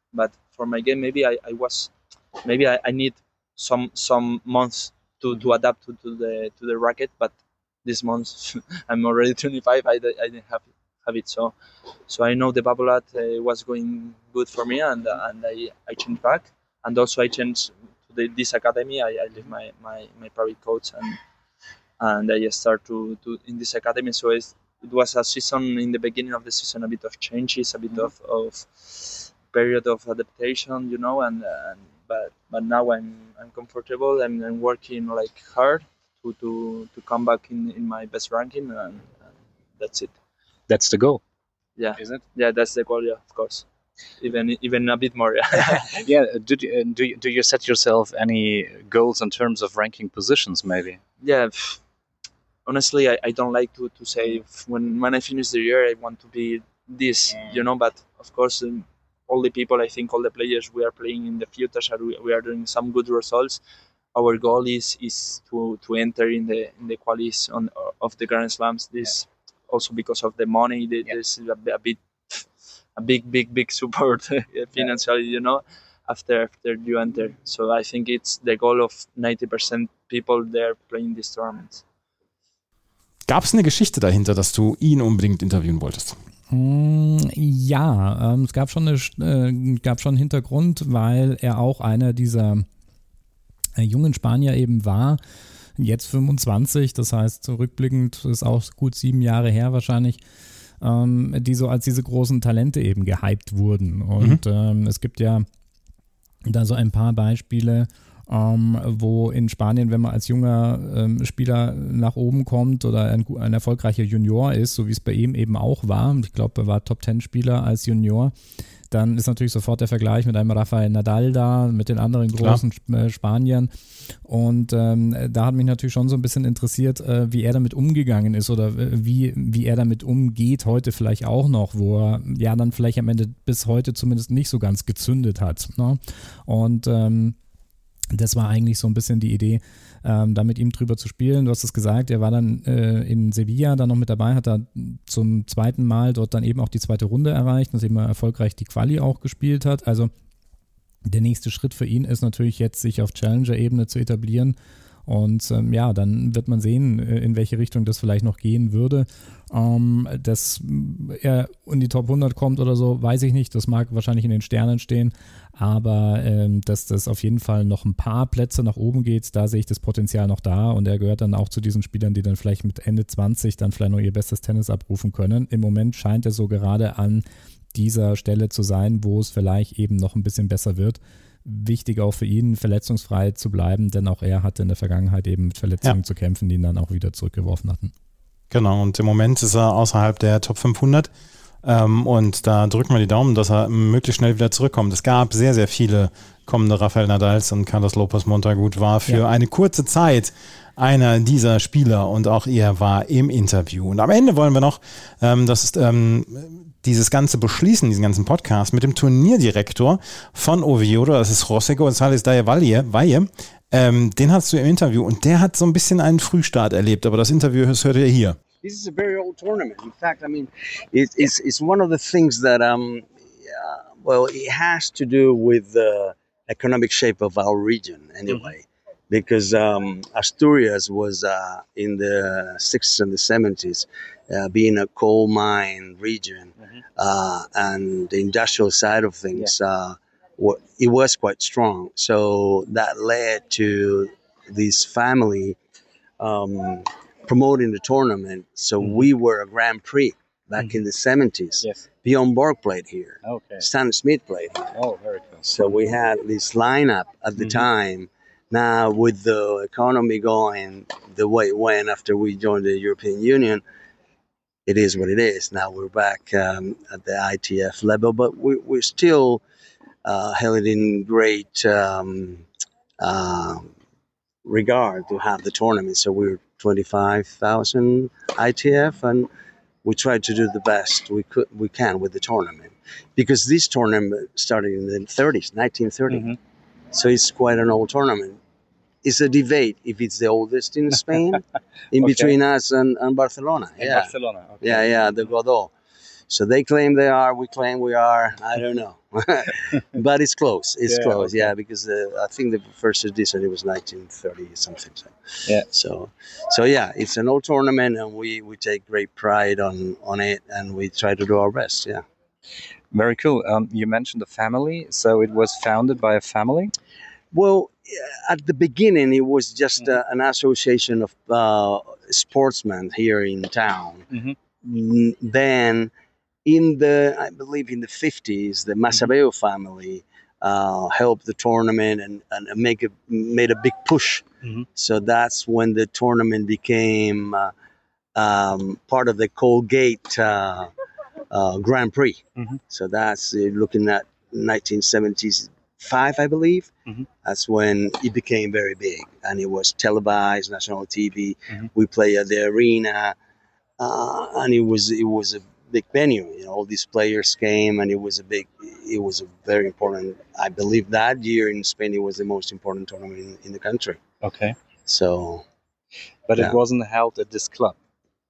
But for my game, maybe I, I was, maybe I, I need some some months to, to adapt to, to the to the racket. But this month I'm already twenty-five. I, I didn't have have it, so so I know the Babolat uh, was going good for me, and uh, and I, I changed back, and also I changed to the, this academy. I, I leave my, my, my private coach and and I start to, to in this academy. So it's, it was a season in the beginning of the season, a bit of changes, a bit mm-hmm. of, of period of adaptation, you know, and, and but but now I'm I'm comfortable. I'm, I'm working like hard to, to, to come back in, in my best ranking, and, and that's it. That's the goal. Yeah, is it? Yeah, that's the goal. Yeah, of course. Even even a bit more. Yeah. yeah. Do you, do you, do you set yourself any goals in terms of ranking positions? Maybe. Yeah. Honestly, I, I don't like to, to say when when I finish the year I want to be this, mm. you know. But of course, um, all the people, I think, all the players we are playing in the futures are we are doing some good results. Our goal is is to, to enter in the in the qualis on of the Grand Slams. This. Yeah. Also because of the money, the, yeah. there's a, a bit, a big, big, big support financially, you know, after after you enter. So I think it's the goal of ninety percent people there playing these tournaments. Gab es eine Geschichte dahinter, dass du ihn unbedingt interviewen wolltest? Ja, ähm, es gab schon, eine, äh, gab schon einen Hintergrund, weil er auch einer dieser äh, jungen Spanier eben war. Jetzt fünfundzwanzig, das heißt rückblickend ist auch gut sieben Jahre her wahrscheinlich, ähm, die so als diese großen Talente eben gehypt wurden. Und mhm. ähm, es gibt ja da so ein paar Beispiele, ähm, wo in Spanien, wenn man als junger ähm, Spieler nach oben kommt oder ein, ein erfolgreicher Junior ist, so wie es bei ihm eben auch war, ich glaube, er war Top-Ten-Spieler als Junior, dann ist natürlich sofort der Vergleich mit einem Rafael Nadal da, mit den anderen großen Klar. Spaniern. Und ähm, da hat mich natürlich schon so ein bisschen interessiert, äh, wie er damit umgegangen ist oder äh, wie, wie er damit umgeht, heute vielleicht auch noch, wo er ja dann vielleicht am Ende bis heute zumindest nicht so ganz gezündet hat. Ne? Und ähm, das war eigentlich so ein bisschen die Idee, ähm, da mit ihm drüber zu spielen. Du hast es gesagt, er war dann äh, in Sevilla dann noch mit dabei, hat da zum zweiten Mal dort dann eben auch die zweite Runde erreicht, dass eben erfolgreich die Quali auch gespielt hat. Also der nächste Schritt für ihn ist natürlich jetzt, sich auf Challenger-Ebene zu etablieren. Und ähm, ja, dann wird man sehen, in welche Richtung das vielleicht noch gehen würde. Ähm, dass er in die Top hundert kommt oder so, weiß ich nicht. Das mag wahrscheinlich in den Sternen stehen. Aber ähm, dass das auf jeden Fall noch ein paar Plätze nach oben geht, da sehe ich das Potenzial noch da. Und er gehört dann auch zu diesen Spielern, die dann vielleicht mit Ende zwanzig dann vielleicht noch ihr bestes Tennis abrufen können. Im Moment scheint er so gerade an dieser Stelle zu sein, wo es vielleicht eben noch ein bisschen besser wird. Wichtig auch für ihn, verletzungsfrei zu bleiben, denn auch er hatte in der Vergangenheit eben mit Verletzungen ja. zu kämpfen, die ihn dann auch wieder zurückgeworfen hatten. Genau, und im Moment ist er außerhalb der Top fünfhundert ähm, und da drücken wir die Daumen, dass er möglichst schnell wieder zurückkommt. Es gab sehr, sehr viele kommende Rafael Nadals und Carlos López Montagut war für ja. eine kurze Zeit einer dieser Spieler und auch er war im Interview. Und am Ende wollen wir noch, ähm, das ist ähm, dieses ganze beschließen, diesen ganzen Podcast mit dem Turnierdirektor von Oviedo, das ist José González de Valle, ähm, den hast du im Interview und der hat so ein bisschen einen Frühstart erlebt, aber das Interview hört ihr hier. This is a very old tournament. In fact, I mean, it, it's, it's one of the things that, um, uh, well, it has to do with the economic shape of our region anyway. Mm-hmm. Because um, Asturias was uh, in the sixties and the seventies, uh, being a coal mine region, mm-hmm. uh, and the industrial side of things, yeah. uh, w- it was quite strong. So that led to this family um, promoting the tournament. So mm-hmm. we were a Grand Prix back mm-hmm. in the seventies. Yes. Bjorn Borg played here. Okay. Stan Smith played here. Oh, very cool. So we had this lineup at the mm-hmm. time. Now, with the economy going the way it went after we joined the European Union, it is what it is. Now we're back um, at the I T F level, but we, we're still uh, held in great um, uh, regard to have the tournament. So we're twenty-five thousand I T F, and we try to do the best we could we can with the tournament. Because this tournament started in the thirties, nineteen thirty. Mm-hmm. So it's quite an old tournament. It's a debate if it's the oldest in Spain, in okay. between us and, and Barcelona. In yeah. Barcelona, okay. Yeah, yeah, the Godó. So they claim they are, we claim we are. I don't know, but it's close. It's Yeah, close, okay. yeah. Because uh, I think the first edition it was nineteen thirty something. So. Yeah. So, so yeah, it's an old tournament, and we, we take great pride on, on it, and we try to do our best. Yeah. Very cool. Um, you mentioned the family, so it was founded by a family. Well, at the beginning, it was just uh, an association of uh, sportsmen here in town. Mhm. Mm, Then, in the, I believe in the fifties, the Masabeo family uh, helped the tournament and, and make a, made a big push. Mhm. So that's when the tournament became uh, um, part of the Colgate uh, uh, Grand Prix. Mhm. So that's uh, looking at nineteen seventy-five, I believe. Mhm. That's when it became very big, and it was televised, national T V. Mhm. We play at the arena, uh, and it was it was a big venue. You know, all these players came, and it was a big. It was a very important. I believe that year in Spain, it was the most important tournament in, in the country. Okay. So, But yeah. it wasn't held at this club.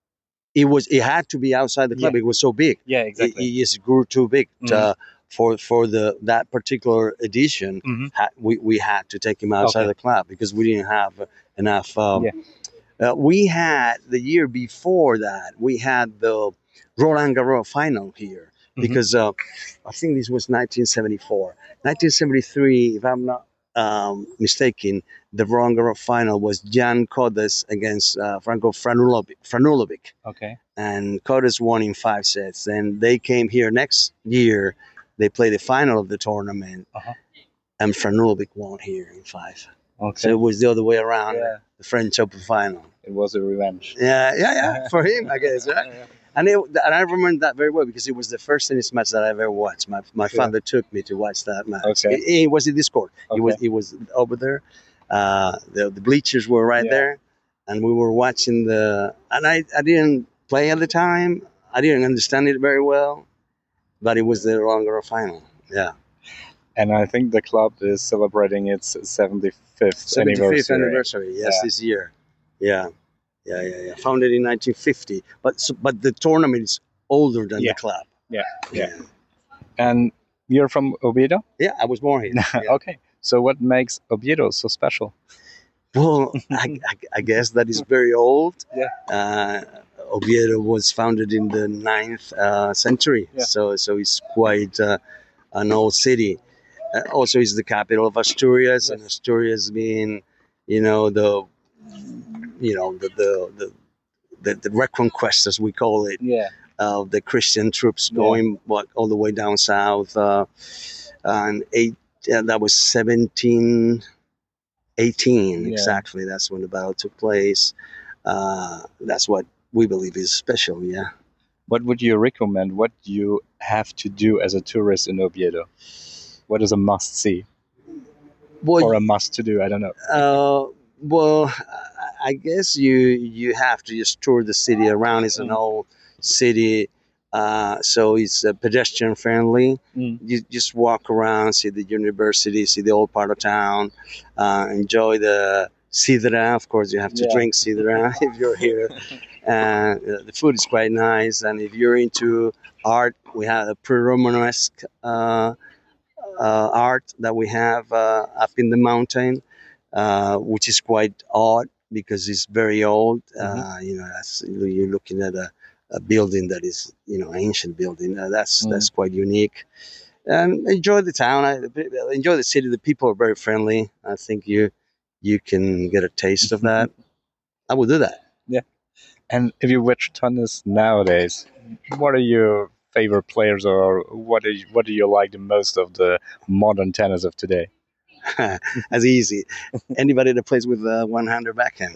It was. It had to be outside the club. Yeah. It was so big. Yeah, It, exactly. it just grew too big Mhm. uh, for for the that particular edition. Mhm. Ha, we we had to take him outside Okay. the club because we didn't have enough. Um, Yeah. uh, we had the year before that. We had the Roland Garros final here Mhm. because uh, I think this was nineteen seventy-four. nineteen seventy-three, if I'm not um, mistaken, the Roland Garros final was Jan Kodes against uh, Franco Franulovic. Franulovic. Okay. And Kodes won in five sets. Then they came here next year. They played the final of the tournament, Uh-huh. and Franulovic won here in five. Okay. So it was the other way around, Yeah. the French Open final. It was a revenge. Yeah, yeah, yeah, for him, I guess, right? And, it, and I remember that very well because it was the first tennis match that I ever watched. My my Yeah. father took me to watch that match. Okay. It, it was in this court. It was Okay. it was over there. Uh, the the bleachers were right Yeah. there, and we were watching the. And I, I didn't play at the time. I didn't understand it very well, but it was the Roland Garros final. Yeah, And I think the club is celebrating its seventy-fifth, seventy-fifth anniversary. anniversary. Yes, Yeah. this year. Yeah, yeah, yeah, yeah. Founded in nineteen fifty, but so, but the tournament is older than Yeah. the club. Yeah, yeah. And you're from Oviedo? Yeah, I was born here. Yeah. Okay. So what makes Oviedo so special? Well, I, I, I guess that is very old. Yeah. Uh, Oviedo was founded in the ninth uh, century, Yeah. so so it's quite uh, an old city. Uh, also, it's the capital of Asturias, and Asturias being, you know, the, you know, the the the, the, the reconquest, as we call it, Yeah. of the Christian troops Yeah. going what, all the way down south, uh, and eight. Uh, that was seventeen eighteen Yeah. exactly. That's when the battle took place. Uh, that's what we believe is special. Yeah. What would you recommend? What do you have to do as a tourist in Oviedo? What is a must see Well, or a must to do? I don't know. Uh, well, I- I guess you you have to just tour the city around. It's an old city, uh, so it's uh, pedestrian friendly. Mm. You just walk around, see the university, see the old part of town, uh, enjoy the sidra. Of course, you have to Yeah. drink sidra if you're here. And uh, the food is quite nice. And if you're into art, we have a pre-Romanesque uh, uh, art that we have uh, up in the mountain, uh, which is quite odd because it's very old. Uh, you know, that's, you're looking at a, a building that is, you know, ancient building. Uh, that's Mm. that's quite unique. And enjoy the town. I, enjoy the city. The people are very friendly. I think you you can get a taste of that. I would do that. Yeah. And if you watch tennis nowadays, what are your favorite players, or what do you, what do you like the most of the modern tennis of today? That's easy. Anybody that plays with a one-hander backhand.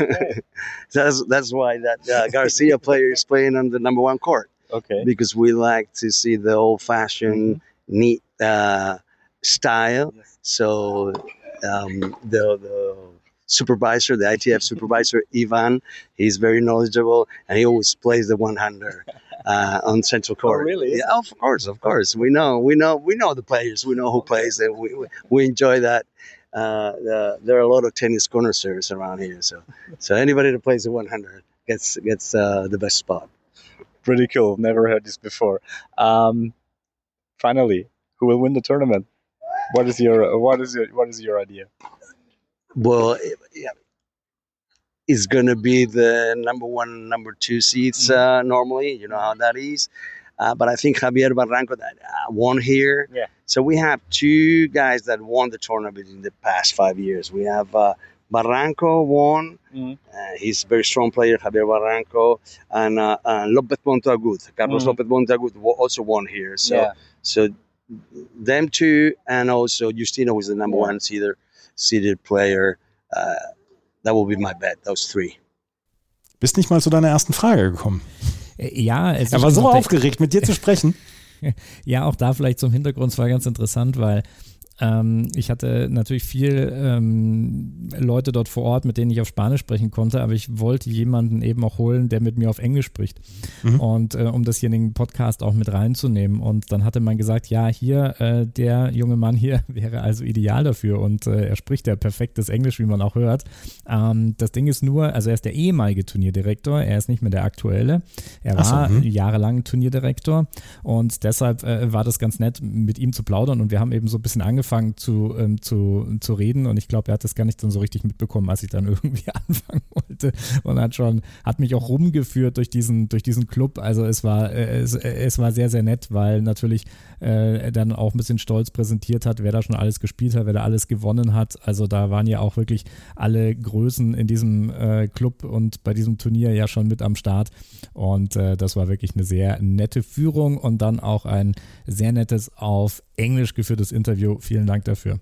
that's that's why that uh, Garcia player is playing on the number one court. Okay. Because we like to see the old-fashioned, neat uh, style. So um, the the supervisor, the I T F supervisor Ivan, he's very knowledgeable, and he always plays the one-hander. Uh, on Central Court. really? Yeah, of course, of course. We know, we know, we know the players. We know who plays, and we we, we enjoy that. Uh, the, there are a lot of tennis connoisseurs around here, so so anybody that plays the one hundred gets gets uh, the best spot. pretty cool. Never heard this before. Um, finally, who will win the tournament? What is your what is your what is your idea? Well, yeah, it's gonna be the number one, number two seeds uh, normally. You know how that is. Uh, but I think Javier Barranco that uh, won here. Yeah. So we have two guys that won the tournament in the past five years. We have uh, Barranco won. Mm-hmm. Uh, he's a very strong player, Javier Barranco, and uh, uh, Lopez Montagut. Carlos Mm. Lopez Montagut wo- also won here. So, Yeah. so them two, and also Justino, who is the number Yeah. one seeded, seeded player. Uh, that will be my bet. Those three. Bist nicht mal zu deiner ersten Frage gekommen. Ja, es er ist war so noch- aufgeregt, mit dir zu sprechen. Ja, auch da vielleicht zum Hintergrund, es war ganz interessant, weil ähm, ich hatte natürlich viel ähm, Leute dort vor Ort, mit denen ich auf Spanisch sprechen konnte, aber ich wollte jemanden eben auch holen, der mit mir auf Englisch spricht. Mhm. Und äh, um das hier in den Podcast auch mit reinzunehmen. Und dann hatte man gesagt, ja, hier, äh, der junge Mann hier wäre also ideal dafür und äh, er spricht ja perfektes Englisch, wie man auch hört. Ähm, das Ding ist nur, also er ist der ehemalige Turnierdirektor, er ist nicht mehr der aktuelle. Er Ach so, war hm. jahrelang Turnierdirektor und deshalb äh, war das ganz nett, mit ihm zu plaudern und wir haben eben so ein bisschen angefangen zu, ähm, zu, zu reden und ich glaube, er hat das gar nicht dann so richtig mitbekommen, als ich dann irgendwie anfangen wollte und hat schon, hat mich auch rumgeführt durch diesen, durch diesen Club, also es war, äh, es, äh, es war sehr, sehr nett, weil natürlich äh, er dann auch ein bisschen stolz präsentiert hat, wer da schon alles gespielt hat, wer da alles gewonnen hat, also da waren ja auch wirklich alle Größen in diesem äh, Club und bei diesem Turnier ja schon mit am Start und äh, das war wirklich eine sehr nette Führung und dann auch ein sehr nettes auf Englisch geführtes Interview. Vielen Dank dafür.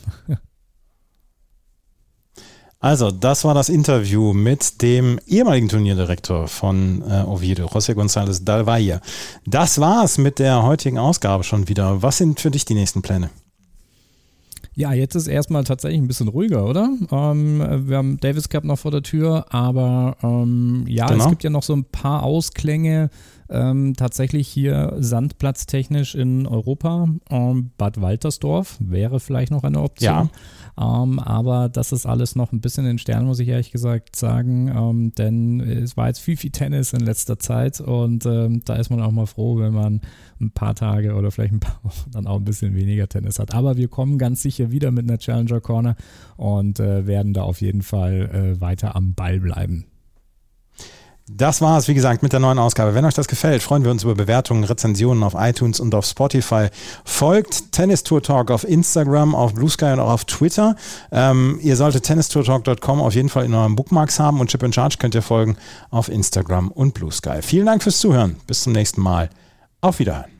Also, das war das Interview mit dem ehemaligen Turnierdirektor von äh, Oviedo, José González del Valle. Das war's mit der heutigen Ausgabe schon wieder. Was sind für dich die nächsten Pläne? Ja, jetzt ist erstmal tatsächlich ein bisschen ruhiger, oder? Ähm, wir haben Davis Cup noch vor der Tür, aber ähm, ja, Genau. es gibt ja noch so ein paar Ausklänge. Ähm, tatsächlich hier sandplatztechnisch in Europa. Ähm, Bad Waltersdorf wäre vielleicht noch eine Option. Ja. Ähm, aber das ist alles noch ein bisschen in den Sternen, muss ich ehrlich gesagt sagen. Ähm, denn es war jetzt viel, viel Tennis in letzter Zeit und ähm, da ist man auch mal froh, wenn man ein paar Tage oder vielleicht ein paar Wochen dann auch ein bisschen weniger Tennis hat. Aber wir kommen ganz sicher wieder mit einer Challenger Corner und äh, werden da auf jeden Fall äh, weiter am Ball bleiben. Das war es, wie gesagt, mit der neuen Ausgabe. Wenn euch das gefällt, freuen wir uns über Bewertungen, Rezensionen auf iTunes und auf Spotify. Folgt Tennis Tour Talk auf Instagram, auf Blue Sky und auch auf Twitter. Ähm, ihr solltet tennis tour talk dot com auf jeden Fall in euren Bookmarks haben und Chip and Charge könnt ihr folgen auf Instagram und Blue Sky. Vielen Dank fürs Zuhören. Bis zum nächsten Mal. Auf Wiederhören.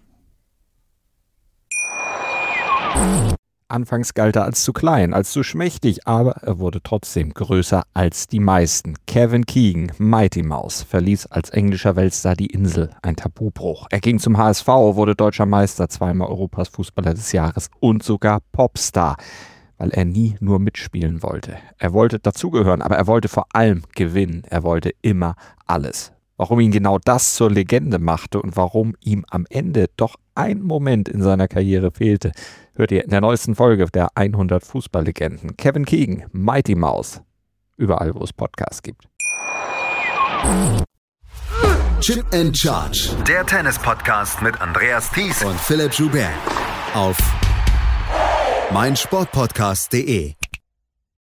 Anfangs galt er als zu klein, als zu schmächtig, aber er wurde trotzdem größer als die meisten. Kevin Keegan, Mighty Mouse, verließ als englischer Weltstar die Insel, ein Tabubruch. Er ging zum H S V, wurde deutscher Meister, zweimal Europas Fußballer des Jahres und sogar Popstar, weil er nie nur mitspielen wollte. Er wollte dazugehören, aber er wollte vor allem gewinnen. Er wollte immer alles. Warum ihn genau das zur Legende machte und warum ihm am Ende doch ein Moment in seiner Karriere fehlte, hört ihr in der neuesten Folge der hundert Fußballlegenden. Kevin Keegan, Mighty Mouse. Überall, wo es Podcasts gibt. Chip and Charge. Der Tennis-Podcast mit Andreas Thies und Philipp Joubert auf meinsportpodcast punkt de.